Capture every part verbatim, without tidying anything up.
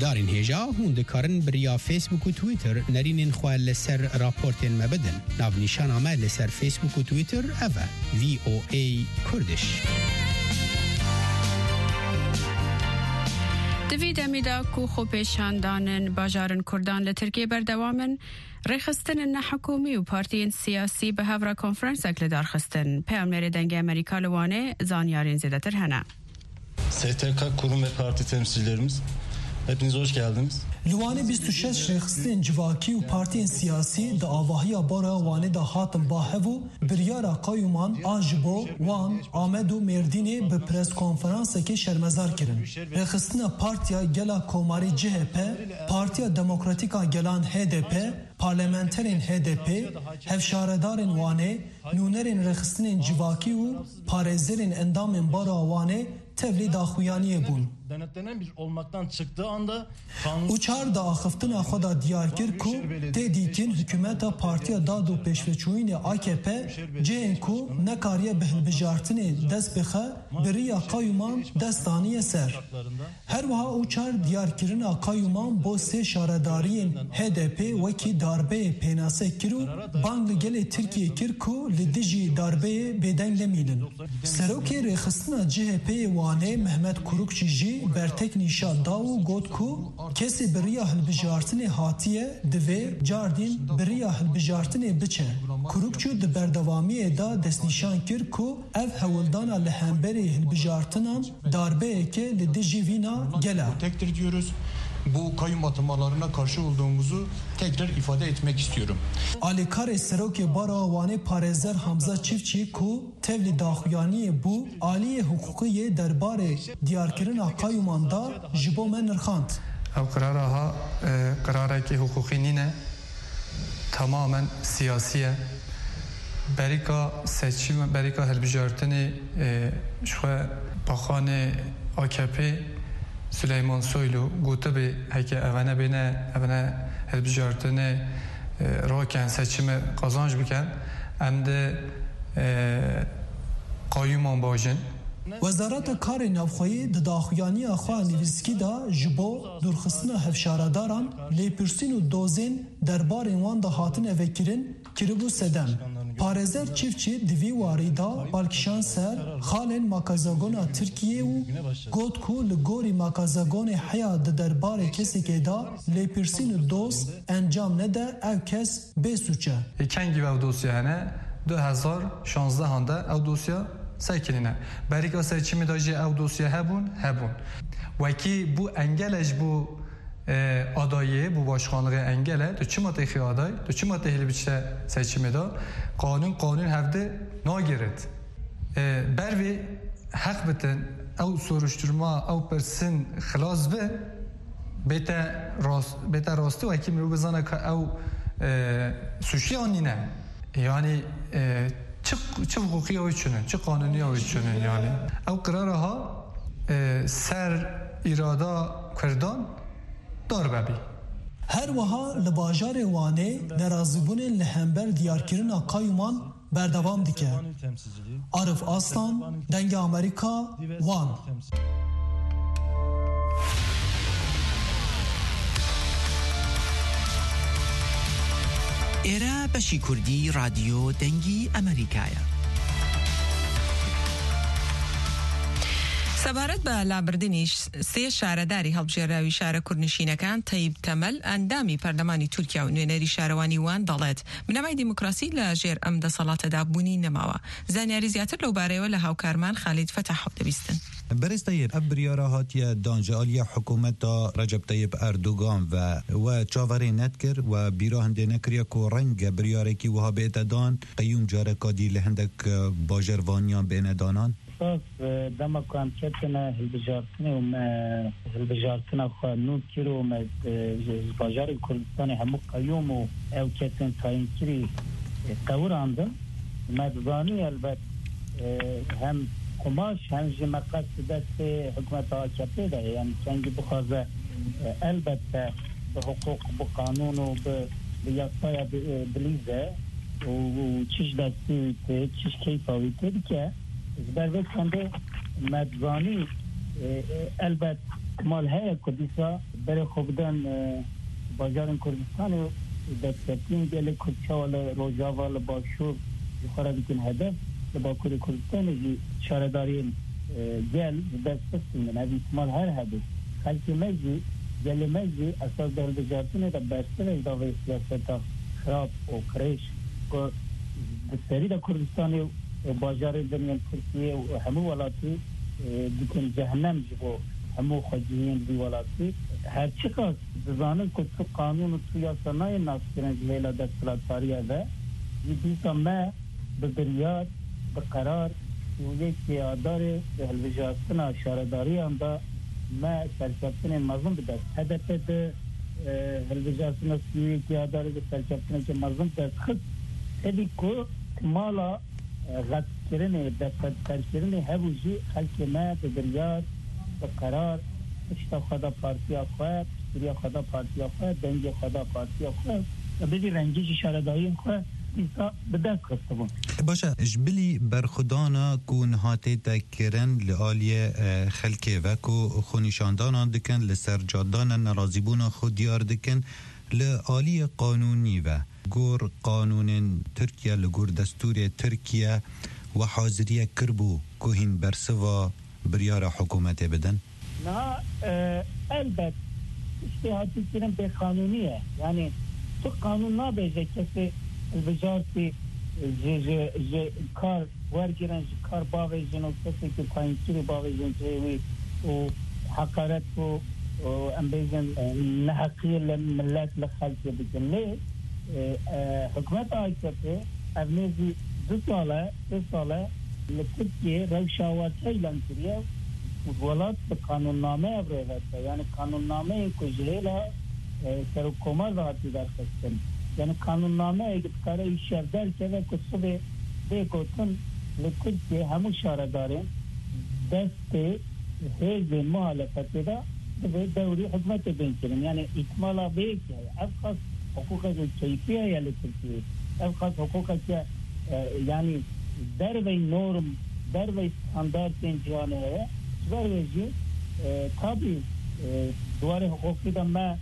دارین هجا هون دکارن بریا فیسبوک و تویتر نرین خواه لسر راپورتین مبدن ناو نیشان آمه لسر فیسبوک و تویتر اوه وی او ای کردش. دوید امیدا کو خوبشاندانن باجارن کردان لترکیه بردوامن رخصتن نحکومی و پارتین سیاسی به هفرا کنفرانس اکل دارخستن پیامنر دنگ امریکا لوانه زانیارین زیادتر هنه. S T K kurum ve parti temsilcilerimiz, hepiniz hoş geldiniz. Liwane بیست و شش رخصتên civakî û partiyên siyasî di avahiya bara wanê de hatin bahev û biryara qayûman a ji bo wan Amed û Mêrdînê bi preskonferansekê şermezar kirin. Rexistina Partiya Gela Komarî C H P, Partiya Demokratîk a Gelan H D P, parlamenterên H D P, hevşaredarên wanê, nûnerên rexistinên civakî û parêzerên endamên bara wanê tevlî daxuyaniyê bûn. Denetlenen bir olmaktan çıktığı anda û çar da axiftina xwe da diyar kir ku tê dîtin hikûmeta Partiya Dad û Pêşveçûyînê A K P cihên ku nekariye bi hilbijartinê dest bixe biriya qayûman destaniye ser. Her wiha û çar diyarkirina qayûman bo sê şaredariyên H D P wekî darbeyê pênasê kir û bang li gelê Tirkiye kir ku li dijî darbeyê bêdeng lemînin. Serokê rêxistina C H P'yê wanê Mehmet Kurukçî jî bertek nîşa da û got ku kesê biriya hilbijartinê hatiye divê cardîn biriya hilbijartinê biçe. Kurukçû di berdewamiyê da destnîşan kir ku ev hewildana li hemberê hilbijartinan darbeyeke li dijî vîna gele. Tektir diyoruz. Bu kayyum atamalarına karşı olduğumuzu tekrar ifade etmek istiyorum. Alîkarê serokê bara wanê parêzer Hamza Çiftçî ku tevlî daxuyaniyê bû aliyê hukukiyê derbarê diyarkirina qayûman da ji bo me nirxand. Ev qirara ha qirarekî hukukî nîne tamamen siyasiye. Berîka seçim berîka hilbijartinê şwe baxanê A K P Süleyman Soylu gotu be heke evene bine evene hilbijartinê raken seçimi kazanç biken em de qayûman bajin. Wezareta Karê Navxweyî di daxuyaniya xwe nivîskî da ji bo dûrxistina hevşaredaran lêpirsîn û dozên derbarên wan da hatine vekirin kiribû sedem. Parêzer Çiftçî di vî warî da balkişan ser xalên makazagona Tirkiye û got ku li gorî makazagonê heya di derbarê kesekê da lêpirsîn û doz encam nede ev kes bêsuç e. Kengî ev dosya hene du hezar şanzdehan de ev dosya sekiline. Berîka seçimê da jî ev dosya hebûn hebûn. Wekî bu engel ji bu adayê bu başkanlığı engele tu çima tê aday tu çima tê hilbiçe seçimê da kanun kanun hevde nagiret. Bervê heq bitin ew soruşturma ew pirsin xilas be bête rast bête rastî wekî mirov bizane ka ew suçiyan nîne. Yani çi çi hukukiya wî çûnin çi kanuniya wî çûnin yani. Ew qirara ha ser îrada Kurdan darbebi. Her wiha li bajarê wanê nerazîbûnên li hember diyarkirina qayûman berdevam dike. Arif Aslan, Dengê Amerika, Wan. ئێرە بەشی کوردی رادیۆ دەنگی ئەمریکایە. سەبارەت بە لابردنیش سێ شارەداری هەڵبژێراوی شارە کوردنشینەکان تەیب تەمەل ئەندامی پەرلەمانی تورکیا و نوێنەری شارەوانی وان دەڵێت بنەمای دیموکراسی لە ژێر ئەم دەسەڵاتەدا بوونی نەماوە. زانیاری زیاتر لەو بارەیەوە لە هاوکارمان خالید فەتاح دەبیستن. برز طيب ابريارا هاتيا دانجاليا حكومة رجب طيب اردوغان و و چاوري نتكر و بيرا هنده نكريا كو رنگ برياري كي وها بيتا دان قيوم جاركا دي لهندك باجر وانيان بين دانان خاص دما كان كتنا البجارتنا وما البجارتنا خانو كيلو ما باجر كردستان هم قيوم او كتن تاين كري تور عنده ما داني البت هم قماش هم جمقات دست حكومة آكابي ده يعني كان بخازة البته بحقوق بقانون وبياسايا بليزة وچش دستي چش كيفاوي تدكه زبرده كنده مدواني البت مال هيا كديسا سر خوبدن بازار کردستان و دستگین گل کچال روجاوال باشور خورا بیتن هدف لباکور کردستان جی شارداری گل دستگین از احتمال هر هدف خلق مجی گل مجی اساس دل بجارتونه دا برسل اداره سیاستا خراب و کرش که دستری دا کردستان و بازار دنیا ترکیه و همه ولاتی بیتن جهنم جبو همو خواجیین بی ولاتی هر چقدر بزانن که تو قانون و تو یاسنای ناسکرن جلیل دستلاتاریه ده یدیسا ما به بریاد به قرار یکی که آداره به هلوجاستنا شارداری هم ده ما سرکبتن مظلوم بده هدف ده هلوجاستنا سیوی که آداره به سرکبتن که مظلوم ده خود خیلی که مالا غد کرنه دست سرکرنه هبوجی خلق ما به بریاد به قرار اشتا خدا پارتی آخواه پشتری خدا پارتی آخواه دنگ خدا پارتی آخواه و بدی رنجیش شارداری آخواه ایسا بدست خسته بون باشه جبلی برخودانا کون هاته تکرن لآلی خلکه و که خونیشاندان دکن لسر جادان نرازیبون خود دیار دکن لآلی قانونی و گور قانون ترکیه لگور دستور ترکیه و حاضریه کربو که هین برسوا بریار حکومت بدن؟ نه البته اشتهاتی کنم به قانونیه یعنی تو قانون نبیجه کسی وزارتی کار ورگیرن کار باویجن و کسی که پایینکیری باویجن جوی و حقارت و امبیزن نحقی ملت لخلقی بکن لی حکومت آیکته افنیزی دو ساله دو ساله لترکیه روشاوات ایلان کریه ولات به قانون نامه ابرهته یعنی قانون نامه کجهلا سر کمر راتی در خستن یعنی قانون نامه اگه کار ایشار در که کسبه بگوتن لترکیه همو شاره دارن دست حزب مخالفت دا به دوری حکومت بین کرن یعنی اکمالا به که افخاص حقوق کیفیه یا لترکیه افخاص حقوق که یعنی در وی نورم در وی استاندارد این جوانه ہے در ویجی تابی دوار حقوقی دا ما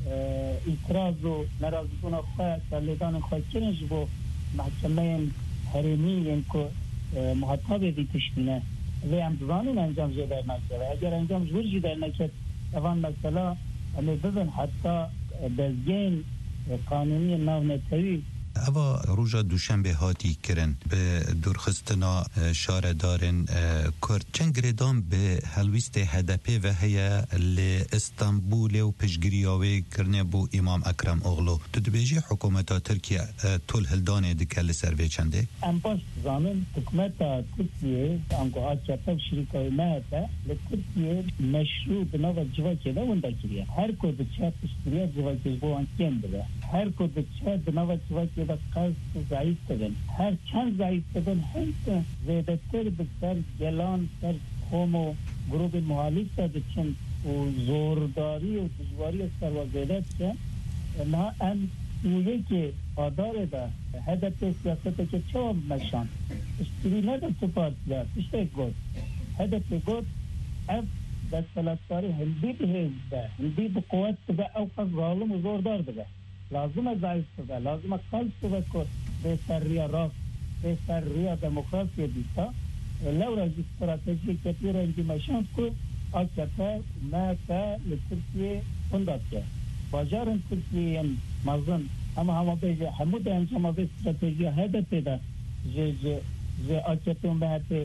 اعتراض و نرازتون خواه سرلیدان خواه کنش بو محکمه حریمی این که محطابه دی تشتینه وی امتزانون انجام جه در نکره اگر انجام جور جه در نکره اوان مثلا امی بزن حتی دزگین قانونی ناو نتوی اوا روژا دوشنبه هاتی کرن به درخستنا شاره دارن کرد چند گردان به هلویست هدپی و هیا لإستانبول و پشگریاوی کرنه بو امام اکرم اغلو تو دبیجی حکومتا ترکیه طول هلدانه دکل لسروی چنده؟ ام باش زانن حکومتا ترکیه انگو آچاتا و شریکای مهتا لترکیه مشروع بناو جواکی دا ونده کریه هر کود چه پشگریه جواکی بو انکیم بده هر کود چه بناو جواکی دا قصد ضعیف بدن هر چند ضعیف بدن هیچ زیدتر بسر گلان سر قوم و گروه محالیف دادن و زورداری و دجواری سر و زیدت چن نه ام ایه که آداره دا هدف سیاست که چه مشان اشتری نده تو پارتیار اشتری گود هدف گود اف دستلاتاری هندی به هزده هندی به قوت به اوقات ظالم و زوردار بده لازم ضعیف بده لازم قلب بده که به سر ریا راست به سر ریا دموکراسی بیتا لورا جی استراتژی که پیرا انجی مشان که آکتا ماتا لترکیه انداد که باجارن ترکیه مازن اما همه بیجه همود انجام به استراتژی هدف ده جه جه جه آکتا مهت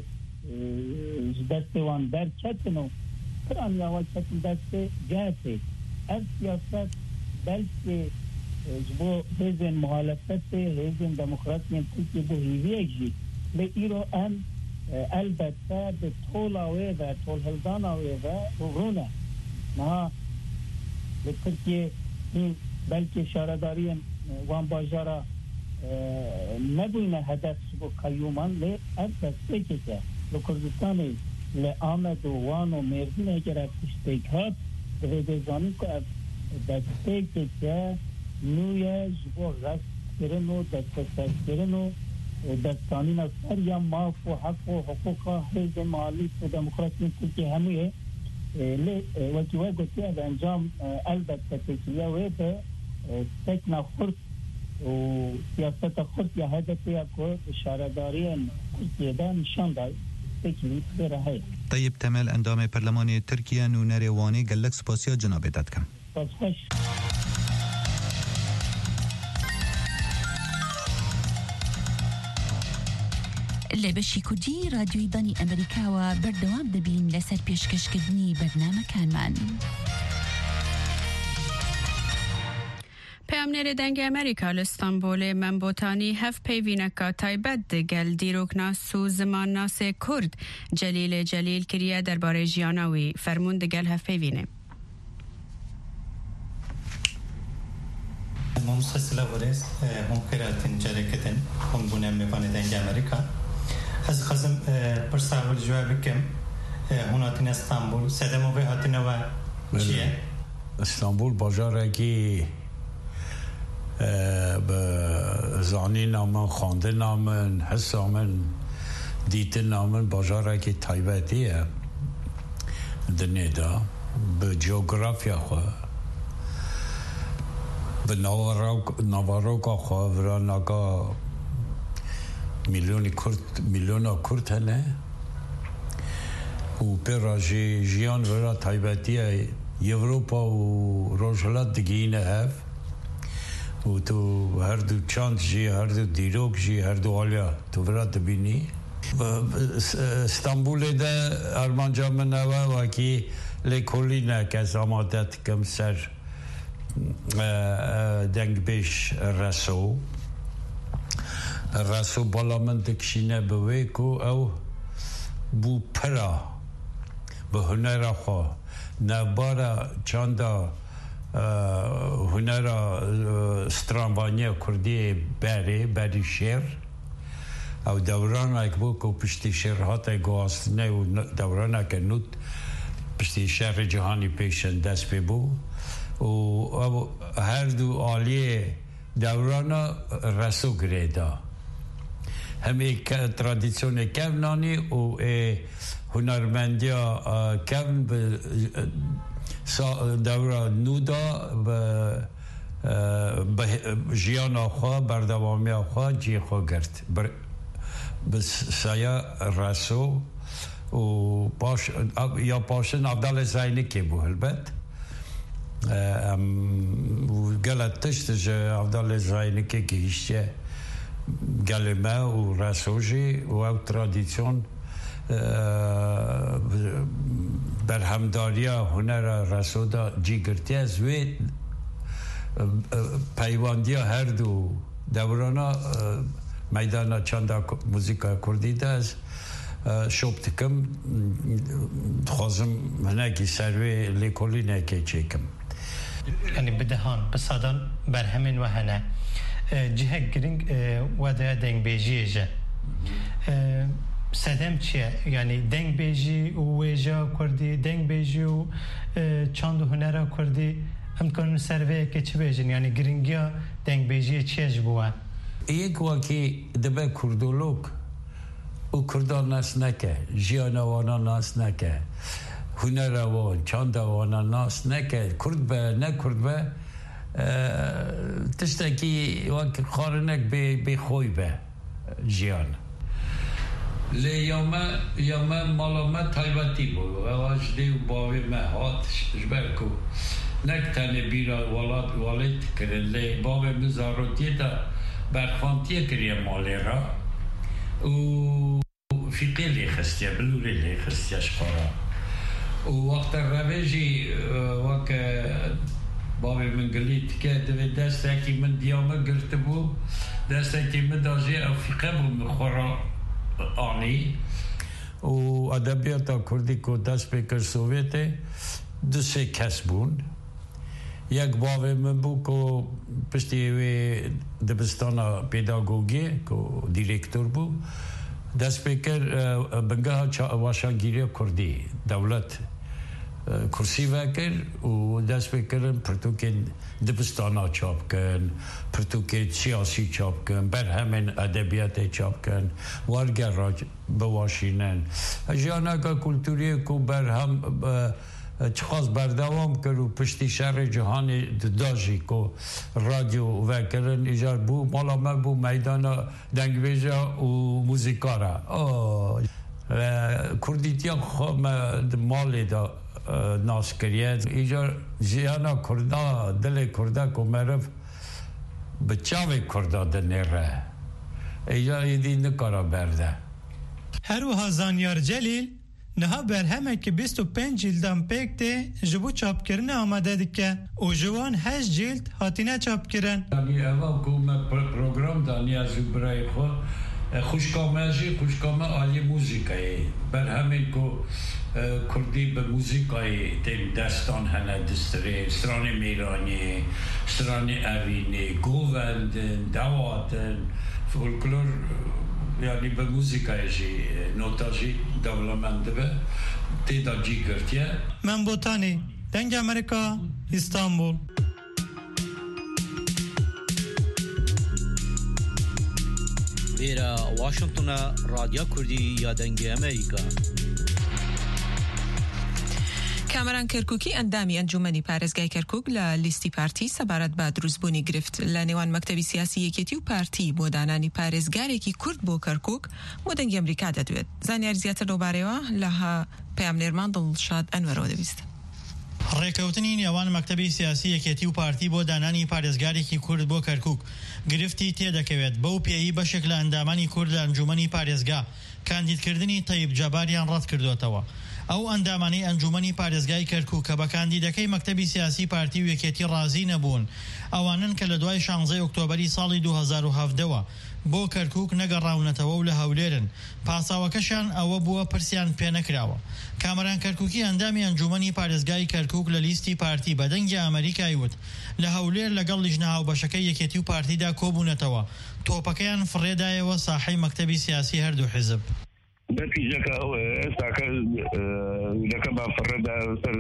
دستوان در چتنو پرانی آوال چتن دست جهته از سیاست بلکه جبو حزن محالفت حزن دموکراسی ترکیه بو هیویه جی لی ایرو ام البته به طول آوه و طول هلدان آوه و رونه نه ترکیه این بلکه شارداری وان باجارا نبوینه هدف بو قیومان لی البته که که لکردستانی لی آمد و وان و مردین اگر افتشتیک هات دویده زانی که دسته که که نویه جبو غست کرن و دستسر کرن و دستانی نصر یا معاف و حق و حقوق حزب مالی و دموکراسی ترکیه همویه لی وقتی وقتی از انجام البته تکیه ویده تکنا خورد و سیاست خورد یا هدفی که اشاره دارین کردن نشان داد تکیه بره. طيب تمل اندام برلمانی ترکیه نونر وانی گلک سپاسیا جناب دادکم. سپاس خوش. لبشی کردی رادیوی دانی امریکا و بردوام دبین لسر پیشکشکردنی برنامه کان من. پیامنر دنگ امریکا لستانبول منبوتانی هف پیوینکا تایبت دگل دیروکناس و زمان ناس کرد جلیل جلیل کریه درباره جیاناوی فرمون دگل هف پیوینه. ممسسله ورز هم کراتن جرکتن هم بونه می‌بانه دنگ امریکا. از خزم پرساول جواب کم هناتین استانبول سدمو به هاتین و چیه؟ استانبول بازاره کی به زانی نامن خانده نامن حس نامن دیت نامن بازاره کی تایبتیه دنیدا به جغرافیا خو به نواروک نواروکا خو وراناگا میلیونی کرد میلیونا کرد هنه و پراجی جیان ورا تایبتیه یوروپا و روشلات دگینه هف و تو هر دو چاند جی هر دو دیروک جی هر دو آلیا تو ورا دبینی استانبول ده ارمانجا منوه وکی لکولی نکس آمادت کم سر دنگ بیش رسو رسو بالا من دکشینه بوی کو او بو پرا به هنر خواه نبارا چاندا هنر سترانوانی کردی بری بری شیر او دوران اک بو کو پشتی شیرهات گواستنه و دوران اک نوت پشتی شهر جهانی پیشن دست ببو و هر دو آلیه دوران رسو گریدا همه ترادیسیون کونانی و هنرمندیا کون به دوره نودا به جیان آخوا بردوامی آخوا جی خوا گرد به سایا رسو و باش یا پاشن عبدال زینی که بو البت و گلت تشت جه عبدال زینی که گیشته گلمه و رسوجی و او ترادیسیون برهمداری هنر رسودا جیگرتی از وی پیواندی هر دو دورانا میدان چند موزیکا کردی ده از شوبت کم خوازم هنگی سروی لیکولی نکی چیکم یعنی بدهان بسادان برهمین و هنه جهه گرینگ وده دنگ بیجیه جه سدم چیه؟ یعنی دنگ بیجی و ویجا کردی دنگ بیجی و چند هنر کردی هم کنن سروی که چی بیجن یعنی گرینگیا دنگ بیجی چیه جبوه؟ یک وکی دبه کردولوک و کردان ناس نکه جیانا وانا ناس نکه هنر وان چند وانا ناس نکه کرد به نه کرد به تشتکی وقت خارنک به خوی به جیان لی یوم یوم مالامه تایبتی بود و اجده و باوی مهات جبرکو نکتنه بیرا والات والت کرن لی باوی مزاروتی دا برخانتیه کریه مالی را و فیقی لی خستیه بلوری لی خستیه شخارا و وقت رویجی وقت بابی من گلیت که دوی دسته که من دیامه گرفته بود دسته که من دازی افریقه بود مخورا آنی و ادبیاتا کردی که دست بکر سوویته دو سه کس بود یک بابی من بود که پشتی وی دبستان پیداگوگی که دیرکتور بود دست بکر بنگاه واشانگیری کردی دولت کرسی وکر و دست بکرن پرتو که دبستانا چاپ کن پرتو که سیاسی چاپ کن بر همین ادبیات چاپ کن وارگر را بواشینن جانا که کلتوری که بر هم چخواست بردوام کرد و پشتی شهر جهانی داجی که رادیو وکرن ایجار بو مالا من بو میدان دنگویجا و موزیکارا کردیتیان خواه مالی دا ناس کریه ایجار جیانا کردا دل کردا که مرف به چاوی کردا دنیره ایجار ایدی نکارا برده هروها زانیار جلیل نها برهمه که بیست و پنج جلدان پکته جبو چاپ کرنه آماده دیگه و جوان هشت جلد هاتینه چاپ کرن یعنی اول که من پروگرام دانی از برای خود خوشکامه جی خوشکامه آلی موزیکایی بر همین که کردی به موزیکایی تیم دستان هنه دستره سران میرانی سران اوینی گووندن دواتن فولکلور یعنی به موزیکای جی نوتا جی دولمنده به تیدا جی گرتیه من بوتانی دنگ امریکا استانبول ویرا واشنطن رادیو کردی یا دنگ امریکا کامران کرکوکی اندامی انجمنی پارێزگای کەرکووک لە لیستی پارتی سەبارەت بە دروستبوونی گرفت لە نێوان مەکتەبی سیاسی یەکێتی و پارتی بۆ دانانی پارێزگارێکی کورد بۆ کەرکووک بۆ دەنگی ئەمریکا دەدوێت. زانیاری زیاتر لەوبارەیەوە لە پەیامنێرمان دڵشاد ئەنوەرەوە دەبیست. ڕێکەوتنی نێوان مەکتەبی سیاسی یەکێتی و پارتی بۆ دانانی پارێزگارێکی کورد بۆ کەرکووک گرفتی تێدەکەوێت بەو پێیی بەشێک لە ئەندامانی کورد لە ئەنجومەنی پارێزگا کاندیدکردنی تەیب جەباریان ڕەت کردوێتەوە. ئەو ئەندامانەی ئەنجومەنی پارێزگای کەرکووک کە بە کاندیدەکەی مەکتەبی سیاسی پارتی و یەکێتی ڕازی نەبوون ئەوانن کە لە دوای شانزەی ئۆکتۆبەری ساڵی دوو هەزار و هەڤدەوە بۆ کەرکووک نەگەڕاونەتەوە و لە هەولێرن پاساوەکەشان ئەوە بووە پرسیان پێ نەکراوە. کامەران کەرکووکی ئەندامی ئەنجومەنی پارێزگای کەرکووک لە لیستی پارتی بە دەنگی ئەمریکای وت لە هەولێر لەگەڵ لیژنە هاوبەشەکەی یەکێتی و پارتیدا کۆبوونەتەوە تۆپەکەیان فڕێدایەوە ساحەی مەکتەبی سیاسی هەردوو حیزب. نتیجەکە ئەوە ئێستاکە لەکە با فڕێدا سەر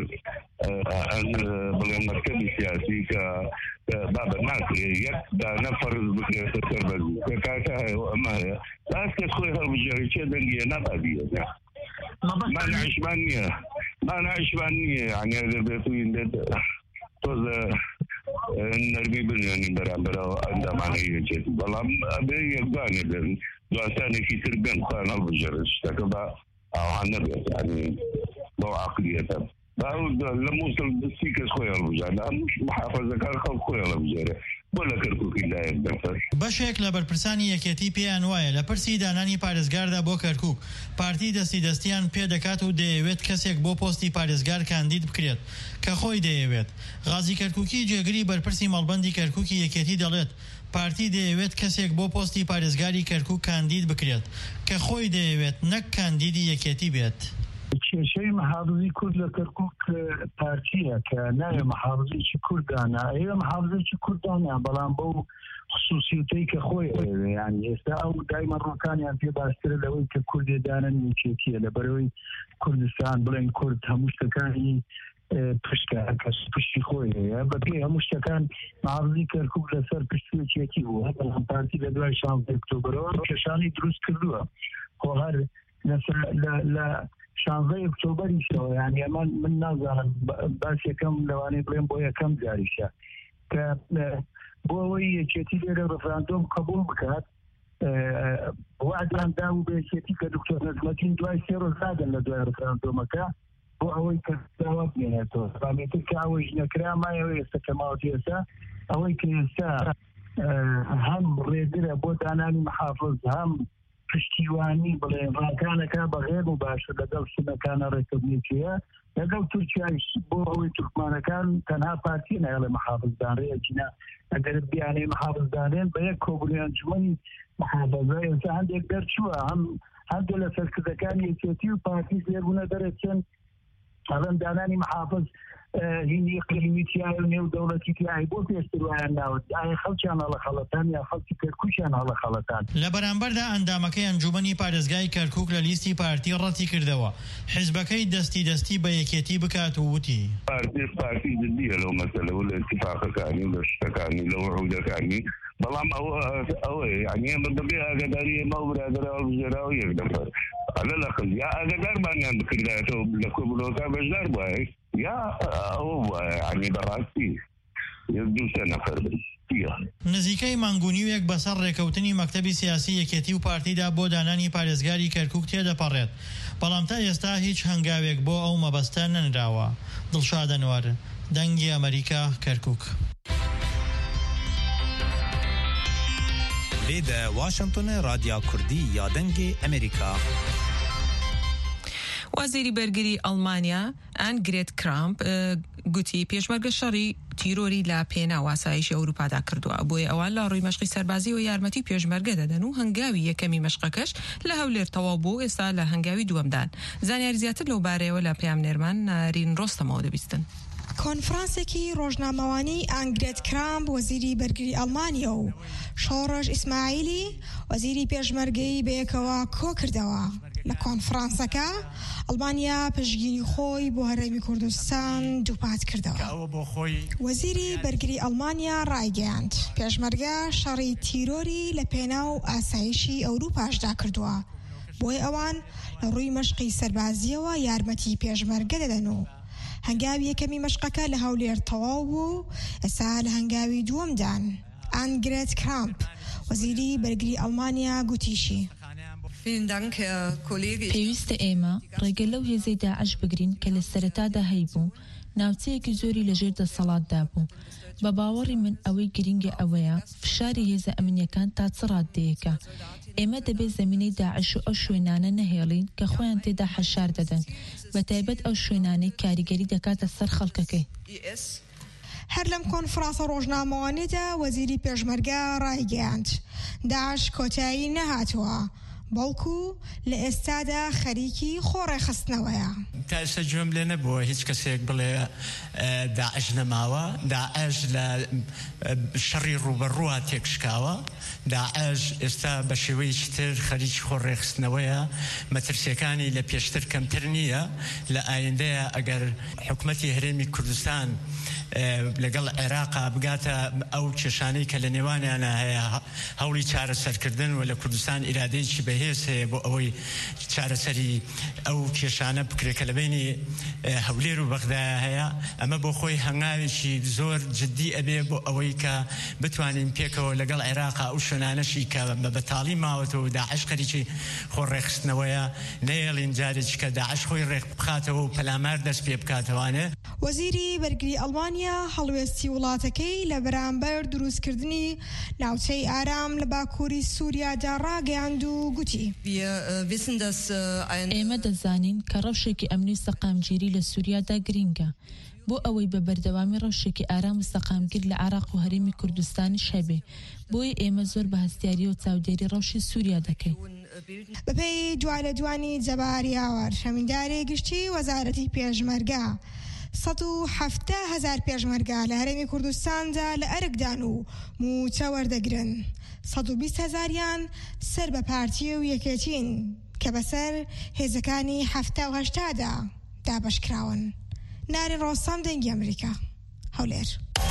بڵێن مەکتەبی سیاسی کە بابە ناکرێ یەک دانە فەرز بکرێتە سەر بەرزی کە کاتە هەیە ئەمە هەیە لاس کەس خۆی هەڵبژێڕی چێ دەنگیە نابابیە مانە عیشمان نییە مانە عیشمان نییە یعنی ئەگەر بێتوین دێت تۆزە نەرمی بنوێنی بەرامبەرەوە ئەندامانەی دەچێت بەڵام ئەبێ یەکدانێ بێن دواسانێکی تر بێن خۆیان هەڵبژێڕن شتەکە بە ئاوان نەبێت یعنی بەو عەقلیەتە لە مووسڵ دەستی کەس خۆی هەڵبژێڕن هەموو محافەزەکان خەڵک خۆی هەڵبژێڕێ بۆ لە کەرکووکی لایەک دەفەر. بەشێک لە بەرپرسانی یەکێتی پێیان وایە لە پرسی دانانی پارێزگاردا بۆ کەرکووک پارتی دەستی دەستیان پێ دەکات و دەیەوێت کەسێک بۆ پۆستی پارێزگار کاندید بکرێت کە خۆی دەیەوێت. غازی کەرکووکی جێگری بەرپرسی مەڵبەندی کەرکووکی یەکێتی دەڵێت پارتی دەیەوێت کەسێک بۆ پۆستی پارێزگاری کەرکووک کاندید بکرێت کە خۆی دەیەوێت نەک کاندیدی یەکێتی بێت. کێشەی محافزی کورد لە کەرکووک پارتیە کە نایە محافزێکی کوردانە ئێوە محافزێکی کوردانە بەڵام بەو خصوصیەتەی کە خۆی یعنی ئێستا ئەو دایمە ڕۆکانیان پێ باشترە لەوەی کە کوردێدانن یەکێتیە لەبەرەوەی کوردستان بڵێن کورد هەموو شتەکانی پشتە کەس پشتی خۆی هەیە بەپێ هەموو شتەکان محافزی کەرکووک لەسەر پشتێکی بوو بەڵام پارتی لە دوای شانزەی ئۆکتۆبەرەوە کێشانی دروست کردووە خۆ هەر لە شانزەی ئۆکتۆبەریشەوە یعنی ئەمان من نازانم باس یەکەم لەوانەیە بڵێم بۆ یەکەم جاریشە کە بۆ ئەوەی یەکێتی لێرە ڕفراندۆم قبول بکات وعدیان دا و بە یەکێتی کە دکتۆر نەجمەتین دوای سێ ڕۆژ دادەن لە دوای ڕفراندۆمەکە بۆ ئەوەی کە داوا بێنێتەوە ڕامێتر کە ئەوەیش نەکرا مایەوە ئێستا کە ماوەتی ئێستا ئەوەی کە ئێستا هەم ڕێگرە بۆ دانانی محافظ هەم پشتیوانی بڵێن ڕاکانەکە بەغێر و باشە لەگەڵ سنەکانە ڕێکەوتنێکیە لەگەڵ تورکیایش بۆ ئەوەی تورکمانەکان تەنها پارتی نایە لە محافظدانڕێیەکینا ئەگەر بیانەی محافظدانێن بە یەک کۆبوونی ئەنجومەنی محافظە ئێستا هەندێک دەرچووە هەم هەندێک لە سەرکردەکانی یەکێتی و پارتی فێربوونە دەرەچێن ئەڵەن دانانی محافظ هینی قلیمیتیای و نێو دەوڵەتیتیای بۆ پێشتر وایان ناوت ئایا خەڵکیان هەڵە خەڵەتان یا خەڵکی کەرکووکیان هەڵە خەڵەتان. لە بەرامبەردا ئەندامەکەی ئەنجومەنی پارێزگای کەرکووک لە لیستی پارتی ڕەتی کردەوە حیزبەکەی دەستی دەستی بە یەکێتی بکات و وتی پارتی پارتی جدیە لەو مەسەلە و لە اتفاقەکانی و لە شتەکانی لە وعودەکانی بەڵام ئەوە یعنی ئێمە بەبێ ئاگاداری ئێمە و برادەرە هەڵبژێرا و یەک نەفەر ئەلە لەقل یا ئاگادارمانیان بکردایەتەوە لە کۆبوونەوەکان بەشدار بووایە يا هو يعني براسي يبدو سنفر نزیکەی مانگونی و یەک بەسەر ڕێکەوتنی مەکتەبی سیاسی یەکێتی و پارتیدا بۆ دانانی پارێزگاری کەرکووک تێدەپەڕێت بەڵام تا ئێستا هیچ هەنگاوێک بۆ ئەو مەبەستە نەنراوە. دڵشاد ئەنوەر، دەنگی ئەمریکا، کەرکووک. لێدە واشنگتن رادیا کوردی یا دەنگی ئەمریکا. وەزیری بەرگری ئەڵمانیا ئانگرێت کرامپ گوتی پێشمەرگە شەڕی تیرۆری لا پێنا واسایشی ئەوروپادا کردووە بۆیە ئەوان لە ڕووی مەشقی سەربازی و یارمەتی پێشمەرگە دەدەن و هەنگاوی یەکەمی مەشقەکەش لە هەولێر تەواو بوو ئێستا لە هەنگاوی دووەمدان. زانیاری زیاتر لەو بارەیەوە لە پەیامنێرمان نارین ڕۆستەمەوە دەبیستن. کۆنفرانسێکی ڕۆژنامەوانی ئانگرێت کرامپ وەزیری بەرگری ئەڵمانیا و شۆڕژ ئیسماعیلی وەزیری پێشمەرگەی بەیەکەوە کۆ کردەوە. لە کۆنفرانسەکە ئەڵمانیا پشگیری خۆی بۆ هەرێمی کوردستان دووپات کردەوە. وەزیری بەرگری ئەڵمانیا ڕایگەیاند پێشمەرگە شەڕی تیرۆری لە پێناو ئاسایشی ئەوروپاشدا کردووە بۆی ئەوان لە ڕووی مەشقی سەربازیەوە یارمەتی پێشمەرگە دەدەن و هەنگاوی یەکەمی مەشقەکە لە هەولێر تەواو بوو ئێستا لە هەنگاوی دووەمدان. ئانگرێت کرامپ وەزیری بەرگری ئەڵمانیا گوتیشی پێویستە ئێمە ڕێگە لەو هێزەی داعش بگرین کە لە سەرەتادا هەیبوو ناوچەیەکی زۆری لەژێر دەسەڵاتدا بوو. بە باوەڕی من ئەوەی گرینگە ئەوەیە فشاری هێزە ئەمنیەکان تا چ ڕادەیەکە. ئێمە دەبێت زەمینەی داعش و ئەو شوێنانە نەهێڵین کە خۆیان تێدا حەشار دەدەن بە تایبەت ئەو شوێنانەی کاریگەری دەکاتە سەر خەڵکەکەی. هەر لەم کۆنفرانسە ڕۆژنامەوانێدا وەزیری پێشمەرگە ڕایگەیاند داعش کۆتایی نەهاتووە بەڵکو لە ئێستادا خەریکی خۆڕێخستنەوەیە. تا ئێستا گوێم لێ نەبووە هیچ کەسێک بڵێ داعش نەماوە. داعش لە شەڕی ڕوبەڕووە تێکشکاوە. داعش ئێستا بە شێوەیەکی تر خەریکی خۆڕێخستنەوەیە. مەترسیەکانی لە پێشتر کەمتر نییە. لە ئایندەیە ئەگەر حکومەتی هەرێمی کوردستان لەگەڵ عێراقا بگاتە ئەو کێشانەی کە لە نێوانیانە هەیە هەوڵی چارەسەرکردن و لە کوردستان ئیرادەیەکی بەهێز هەیە بۆ ئەوەی چارەسەری ئەو کێشانە بکرێت کە لە بینی هەولێر و بەغدایە هەیە. ئەمە بۆ خۆی هەنگاوێکی زۆر جددی ئەبێ بۆ ئەوەی کە بتوانین پێکەوە لەگەڵ عێراقا ئەو شوێنانەشی کە بە بەتاڵی ماوەتەوە و داعش خەریکی خۆڕێخستنەوەیە نەیەڵین جارێکی کە داعش خۆی ڕێک بخاتەوە و پەلامار دەست پێ بکاتەوانێ. وەزیری بەرگری ئەڵمانیا هەڵوێستی وڵاتەکەی لە بەرامبەر دروستکردنی ناوچەی ئارام لە باکووری سووریادا ڕاگەیاند و گوتی ئێمە دەزانین کە ڕەوشێکی ئەمنی سەقامگیری لە سووریادا گرینگە بۆ ئەوەی بە بەردەوامی ڕەوشێکی ئارام و سەقامگیر لە عێراق و هەرێمی کوردستانیش هەبێ بۆیە ئێمە زۆر بە هەستیاری و چاودێری ڕەوشی سووریا دەکەین. بەپێی دوا لە دوانی جەباری ئاوار شەمینداری گشتی وەزارەتی پێشمەرگە سەد و هەفتە هەزار پێشمەرگە لە هەرێمی کوردستاندا لە ئەرکدان و موچە وەردەگرن. سەد و بیست هەزاریان سەر بە پارتی و یەکێتین کە بەسەر هێزەکانی هەفتە و هەشتادا دابەشکراون. نارین ڕۆستەم دەنگی ئەمریکا، هەولێر.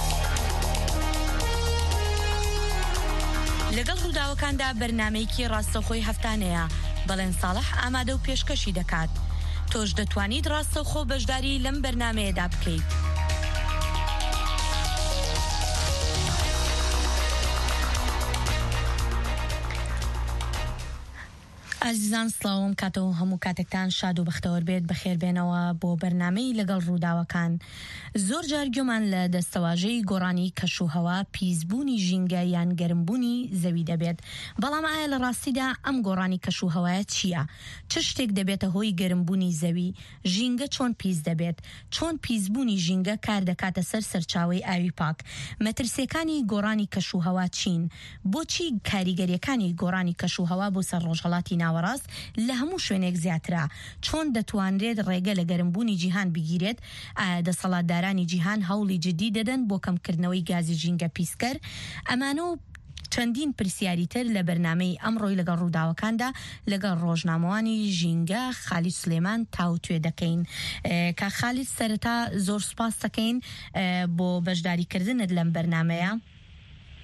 لەگەڵ ڕووداوەکاندا بەرنامەیەکی ڕاستەوخۆی هەفتانەیە بەڵێن ساڵح ئامادە و پێشکەشی دەکات. تۆش دەتوانیت ڕاستەوخۆ بەشداری لەم بەرنامەیەدا بکەیت. ئازیزان سڵاوم کاتەوە هەموو کاتێکتان شاد و بەختەوەر بێت بەخێربێنەوە بۆ بەرنامەی لەگەڵ ڕووداوەکان. زۆر جار گوێمان لە دەستەواژەی گۆڕانی کەشوهەوا پیسبوونی ژینگە یان گەرمبوونی زەوی دەبێت. بەڵام ئایا لە ڕاستیدا ئەم گۆڕانی کەشوهەوایە چییە؟ چ شتێک دەبێتە هۆی گەرمبوونی زەوی؟ ژینگە چۆن پیس دەبێت؟ چۆن پیسبوونی ژینگە کار دەکاتە سەر سەرچاوەی ئاوی پاک؟ مەترسیەکانی گۆڕانی کەشوهەوا چین؟ بۆچی کاریگەریەکانی گۆڕانی کەشوهەوا بۆ سەر ڕۆژهەڵاتی ناوەڕاست لە هەموو شوێنێک زیاترە؟ چۆن دەتوانرێت ڕێگە لە گەرمبوونی جیهان بگیرێت؟ ئایا دەسەڵاتدارانی جیهان هەوڵی جدی دەدەن بۆ کەمکردنەوەی گازی ژینگە پیسکەر؟ ئەمانە و چەندین پرسیاری تر لە بەرنامەی ئەمڕۆی لەگەڵ ڕووداوەکاندا لەگەڵ ڕۆژنامەوانی ژینگە خالید سولێمان تاو توێ دەکەین. کا خالید سەرەتا زۆر سوپاس دەکەین بۆ بەشداریکردنت لەم بەرنامەیە.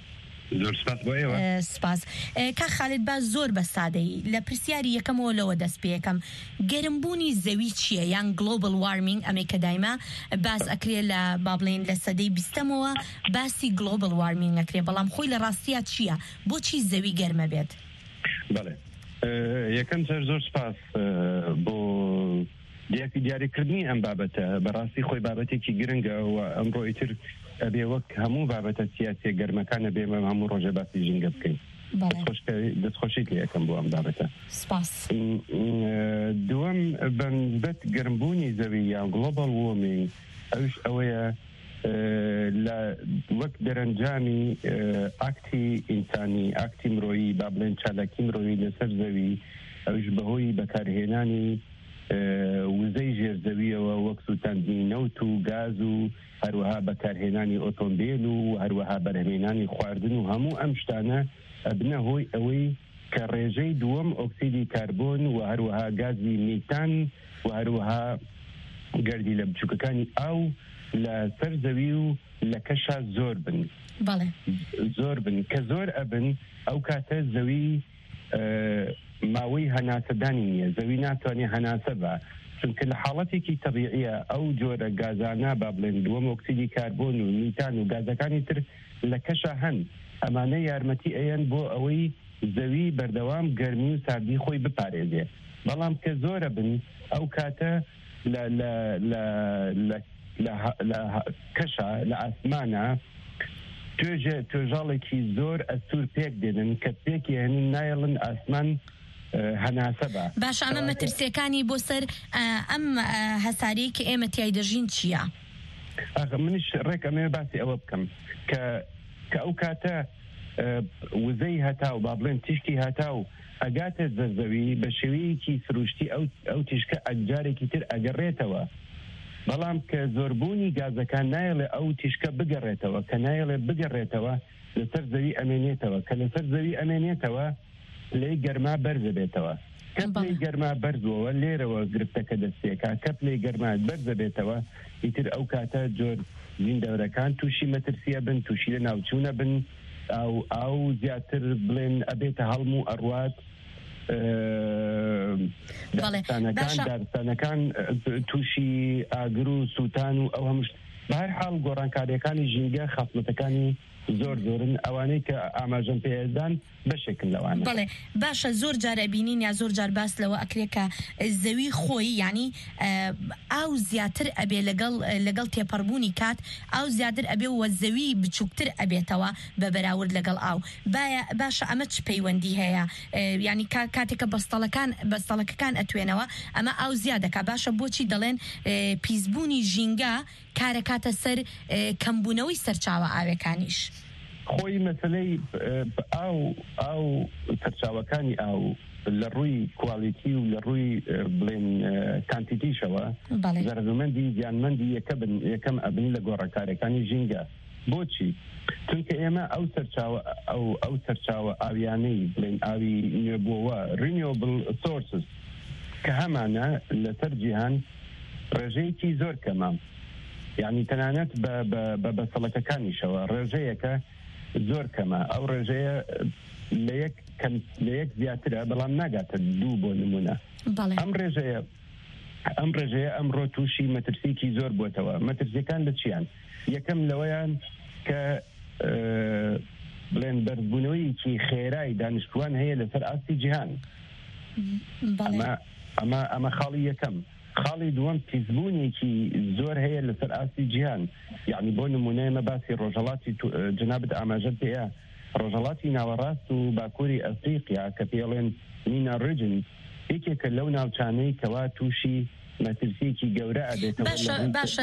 زۆر سپاس بۆ ئێوە. سپاس کا خالد باز زۆر بە سادەی لە پرسیاری یەکەمەوە لەوە دەست پێ یەکەم گەرمبوونی زەوی چییە یان گلۆبال وارمینگ ئەمەی کە دایما باز ئەکرێ لە با بڵێن لە سەدەی بیستەمەوە باسی گلۆبال وارمینگ ئەکرێ بەڵام خۆی لە ڕاستیە چییە بۆچی زەوی گەرمە بێت؟ بەڵێ یەکەم جار زۆر سپاس بۆ دیاریکردنی ئەم بابەتە بەڕاستی خۆی بابەتێکی گرنگە و ئەمڕۆ ئیتر ئەبێ وەک هەموو بابەتە سیاسیە گەرمەکانە بێمە هەموو ڕۆژە باسی ژینگە بکەین دەستخۆشیت لە یەکەم بۆ ئەم بابەتە. سپاس. دووەم بەنسبەت گەرمبوونی زەوی یان گلۆبال وۆرمینگ ئەوش ئەوەیە لە وەک دەرەنجامی ئاکتی ئینسانی ئاکتی مرۆیی با بڵێن چالاکی مرۆیی لەسەر زەوی ئەوش بەهۆی بەکارهێنانی وزەی ژێرزەویەوە وەک سووتاندنی نەوت و گاز و هەروەها بەکارهێنانی ئۆتۆمبیل و هەروەها بەرهێنانی خواردن و هەموو ئەم شتانە ئەبنە هۆی ئەوەی کە ڕێژەی دووەم ئۆکسیدی کاربۆن و هەروەها گازی میتان و هەروەها گەردی لە بچووکەکانی ئاو لە سەر زەوی و لە کەشا زۆر بن. زۆر بن کە زۆر ئەبن ئەو کاتە زەوی ماوەی هەناسەدانی نییە زەوی ناتوانێت هەناسە بە چونکە لە حاڵەتێکی تەبیعیە ئەو جۆرە گازانە با بڵێن دووەم ئۆکسیدی کاربۆن و میتان و گازەکانی تر لە کەشە هەن ئەمانە یارمەتی ئەیەن بۆ ئەوەی زەوی بەردەوام گەرمی و ساردی خۆی بپارێزێ بەڵام کە زۆرە بن ئەو کاتە لە کەشە لە ئاسمانە توێژاڵێکی زۆر ئەستور پێک دێنن کە پێکی هەنین نایڵن ئاسمان هەناسە بە. باش ئەمە مەترسیەکانی بۆ سەر ئەم هەساری کە ئێمە تیای دەژین چییە؟ منیش ڕێک ئەمێ باسی ئەوە بکەم کە ئەو کاتە وزەی هەتاو با بڵێن تیشکی هەتاو ئەگاتە زەرزەوی بە شێوەیەکی سروشتی ئەو تیشکە ئەجارێکی تر ئەگەڕێتەوە بەڵام کە زۆربوونی گازەکان نایڵێ ئەو تیشکە بگەڕێتەوە کە نایڵێ بگەڕێتەوە لەسەر زەوی ئەمێنێتەوە کە لەسەر زەوی ئەمێنێتەوە لێی گەرما بەرزە بێتەوە کە لێی گەرما بەرزەوە لێرەوە گرفتەکە دەستێکا کە لێی گەرما بەرزە بێتەوە ئیتر ئەو کاتە جۆر زیندەورەکان تووشی مەترسیە بن تووشی لە ناوچوونە بن ئەو ئاو زیاتر بڵێن ئەبێتە هەڵم و ئەڕوات دارستانەکان تووشی ئاگر و سووتان و ئەو هەموو بە هەر حاڵ گۆڕانکاریەکانی ژینگە خاصلەتەکانی زۆر زۆرن ئەوانەی کە ئاماژەم پێدان بەشێکن لەوانە. بەڵێ باشە زۆر جارە بینین یا زۆر جار باس لەوە ئەکرێ کە زەوی خۆی ینی ئاو زیاتر ئەبێ لەگەڵ لەگەڵ تێپەڕبوونی کات ئاو زیاتر ئەبێ وە زەوی بچووکتر ئەبێتەوە بە بەراورد لەگەڵ ئاو باشە ئەمە چ پەیوەندی هەیە ینی کاتێکە بەستەڵەکان بەستەڵەکەکان ئەتوێنەوە ئەمە ئاو زیادەکە باشە بۆچی دەڵێن پیسبوونی ژینگە کارەکاتە سەر کەمبوونەوەی سەرچاوە ئاوەکانیش خۆی مەسلەی ئاو ئاو سەرچاوەکانی ئاو لە ڕووی کوالیتی و لە ڕووی بڵێن کانتیتیشەوە زەرمەندی زیانمەندی یەکەم ئەبن لە گۆڕەکارەکانی ژینگە بۆچی چونکە ئێمە ئەو سەرچاوە ئەو ئەو سەرچاوە ئاویانەی بڵێن ئاوی نوێبووەوە renewable sources کە هەمانە لەسەر جیهان ڕێژەیەکی زۆر کەمە یعنی تەنانەت بە بەسەڵەکەکانیشەوە ڕێژەیەکە زۆر کەمە ئەو ڕێژەیە لە یەک زیاترە بەڵام ناگاتە دوو بۆ نمونە ئەم ڕێژەیە ئەم ڕێژەیە ئەمڕۆ تووشی مەترسیکی زۆر بووتەوە مەترسیەکان لە چیان یەکەم لەوەیان کە بڵێن بەرزبوونەوەیکی خێرای دانیشتوان هەیە لەسەر ئاستی جیهان ئەمە ئەمە خاڵی یەکەم خاڵی دووەم پیسبوونێکی زۆر هەیە لەسەر ئاستی جیهان یعنی بۆ نمونەیەمە باسی ڕۆژهەڵاتی جنابەت ئاماژەت پێەیە ڕۆژهەڵاتی ناوەڕاست و باکووری ئەفریقیا کە پێڵێن مینا ڕیجن یەکێکە لەو ناوچانەی کەوا تووشی مەترسیەکی گەورە ئەبێتەوە. باشە باشە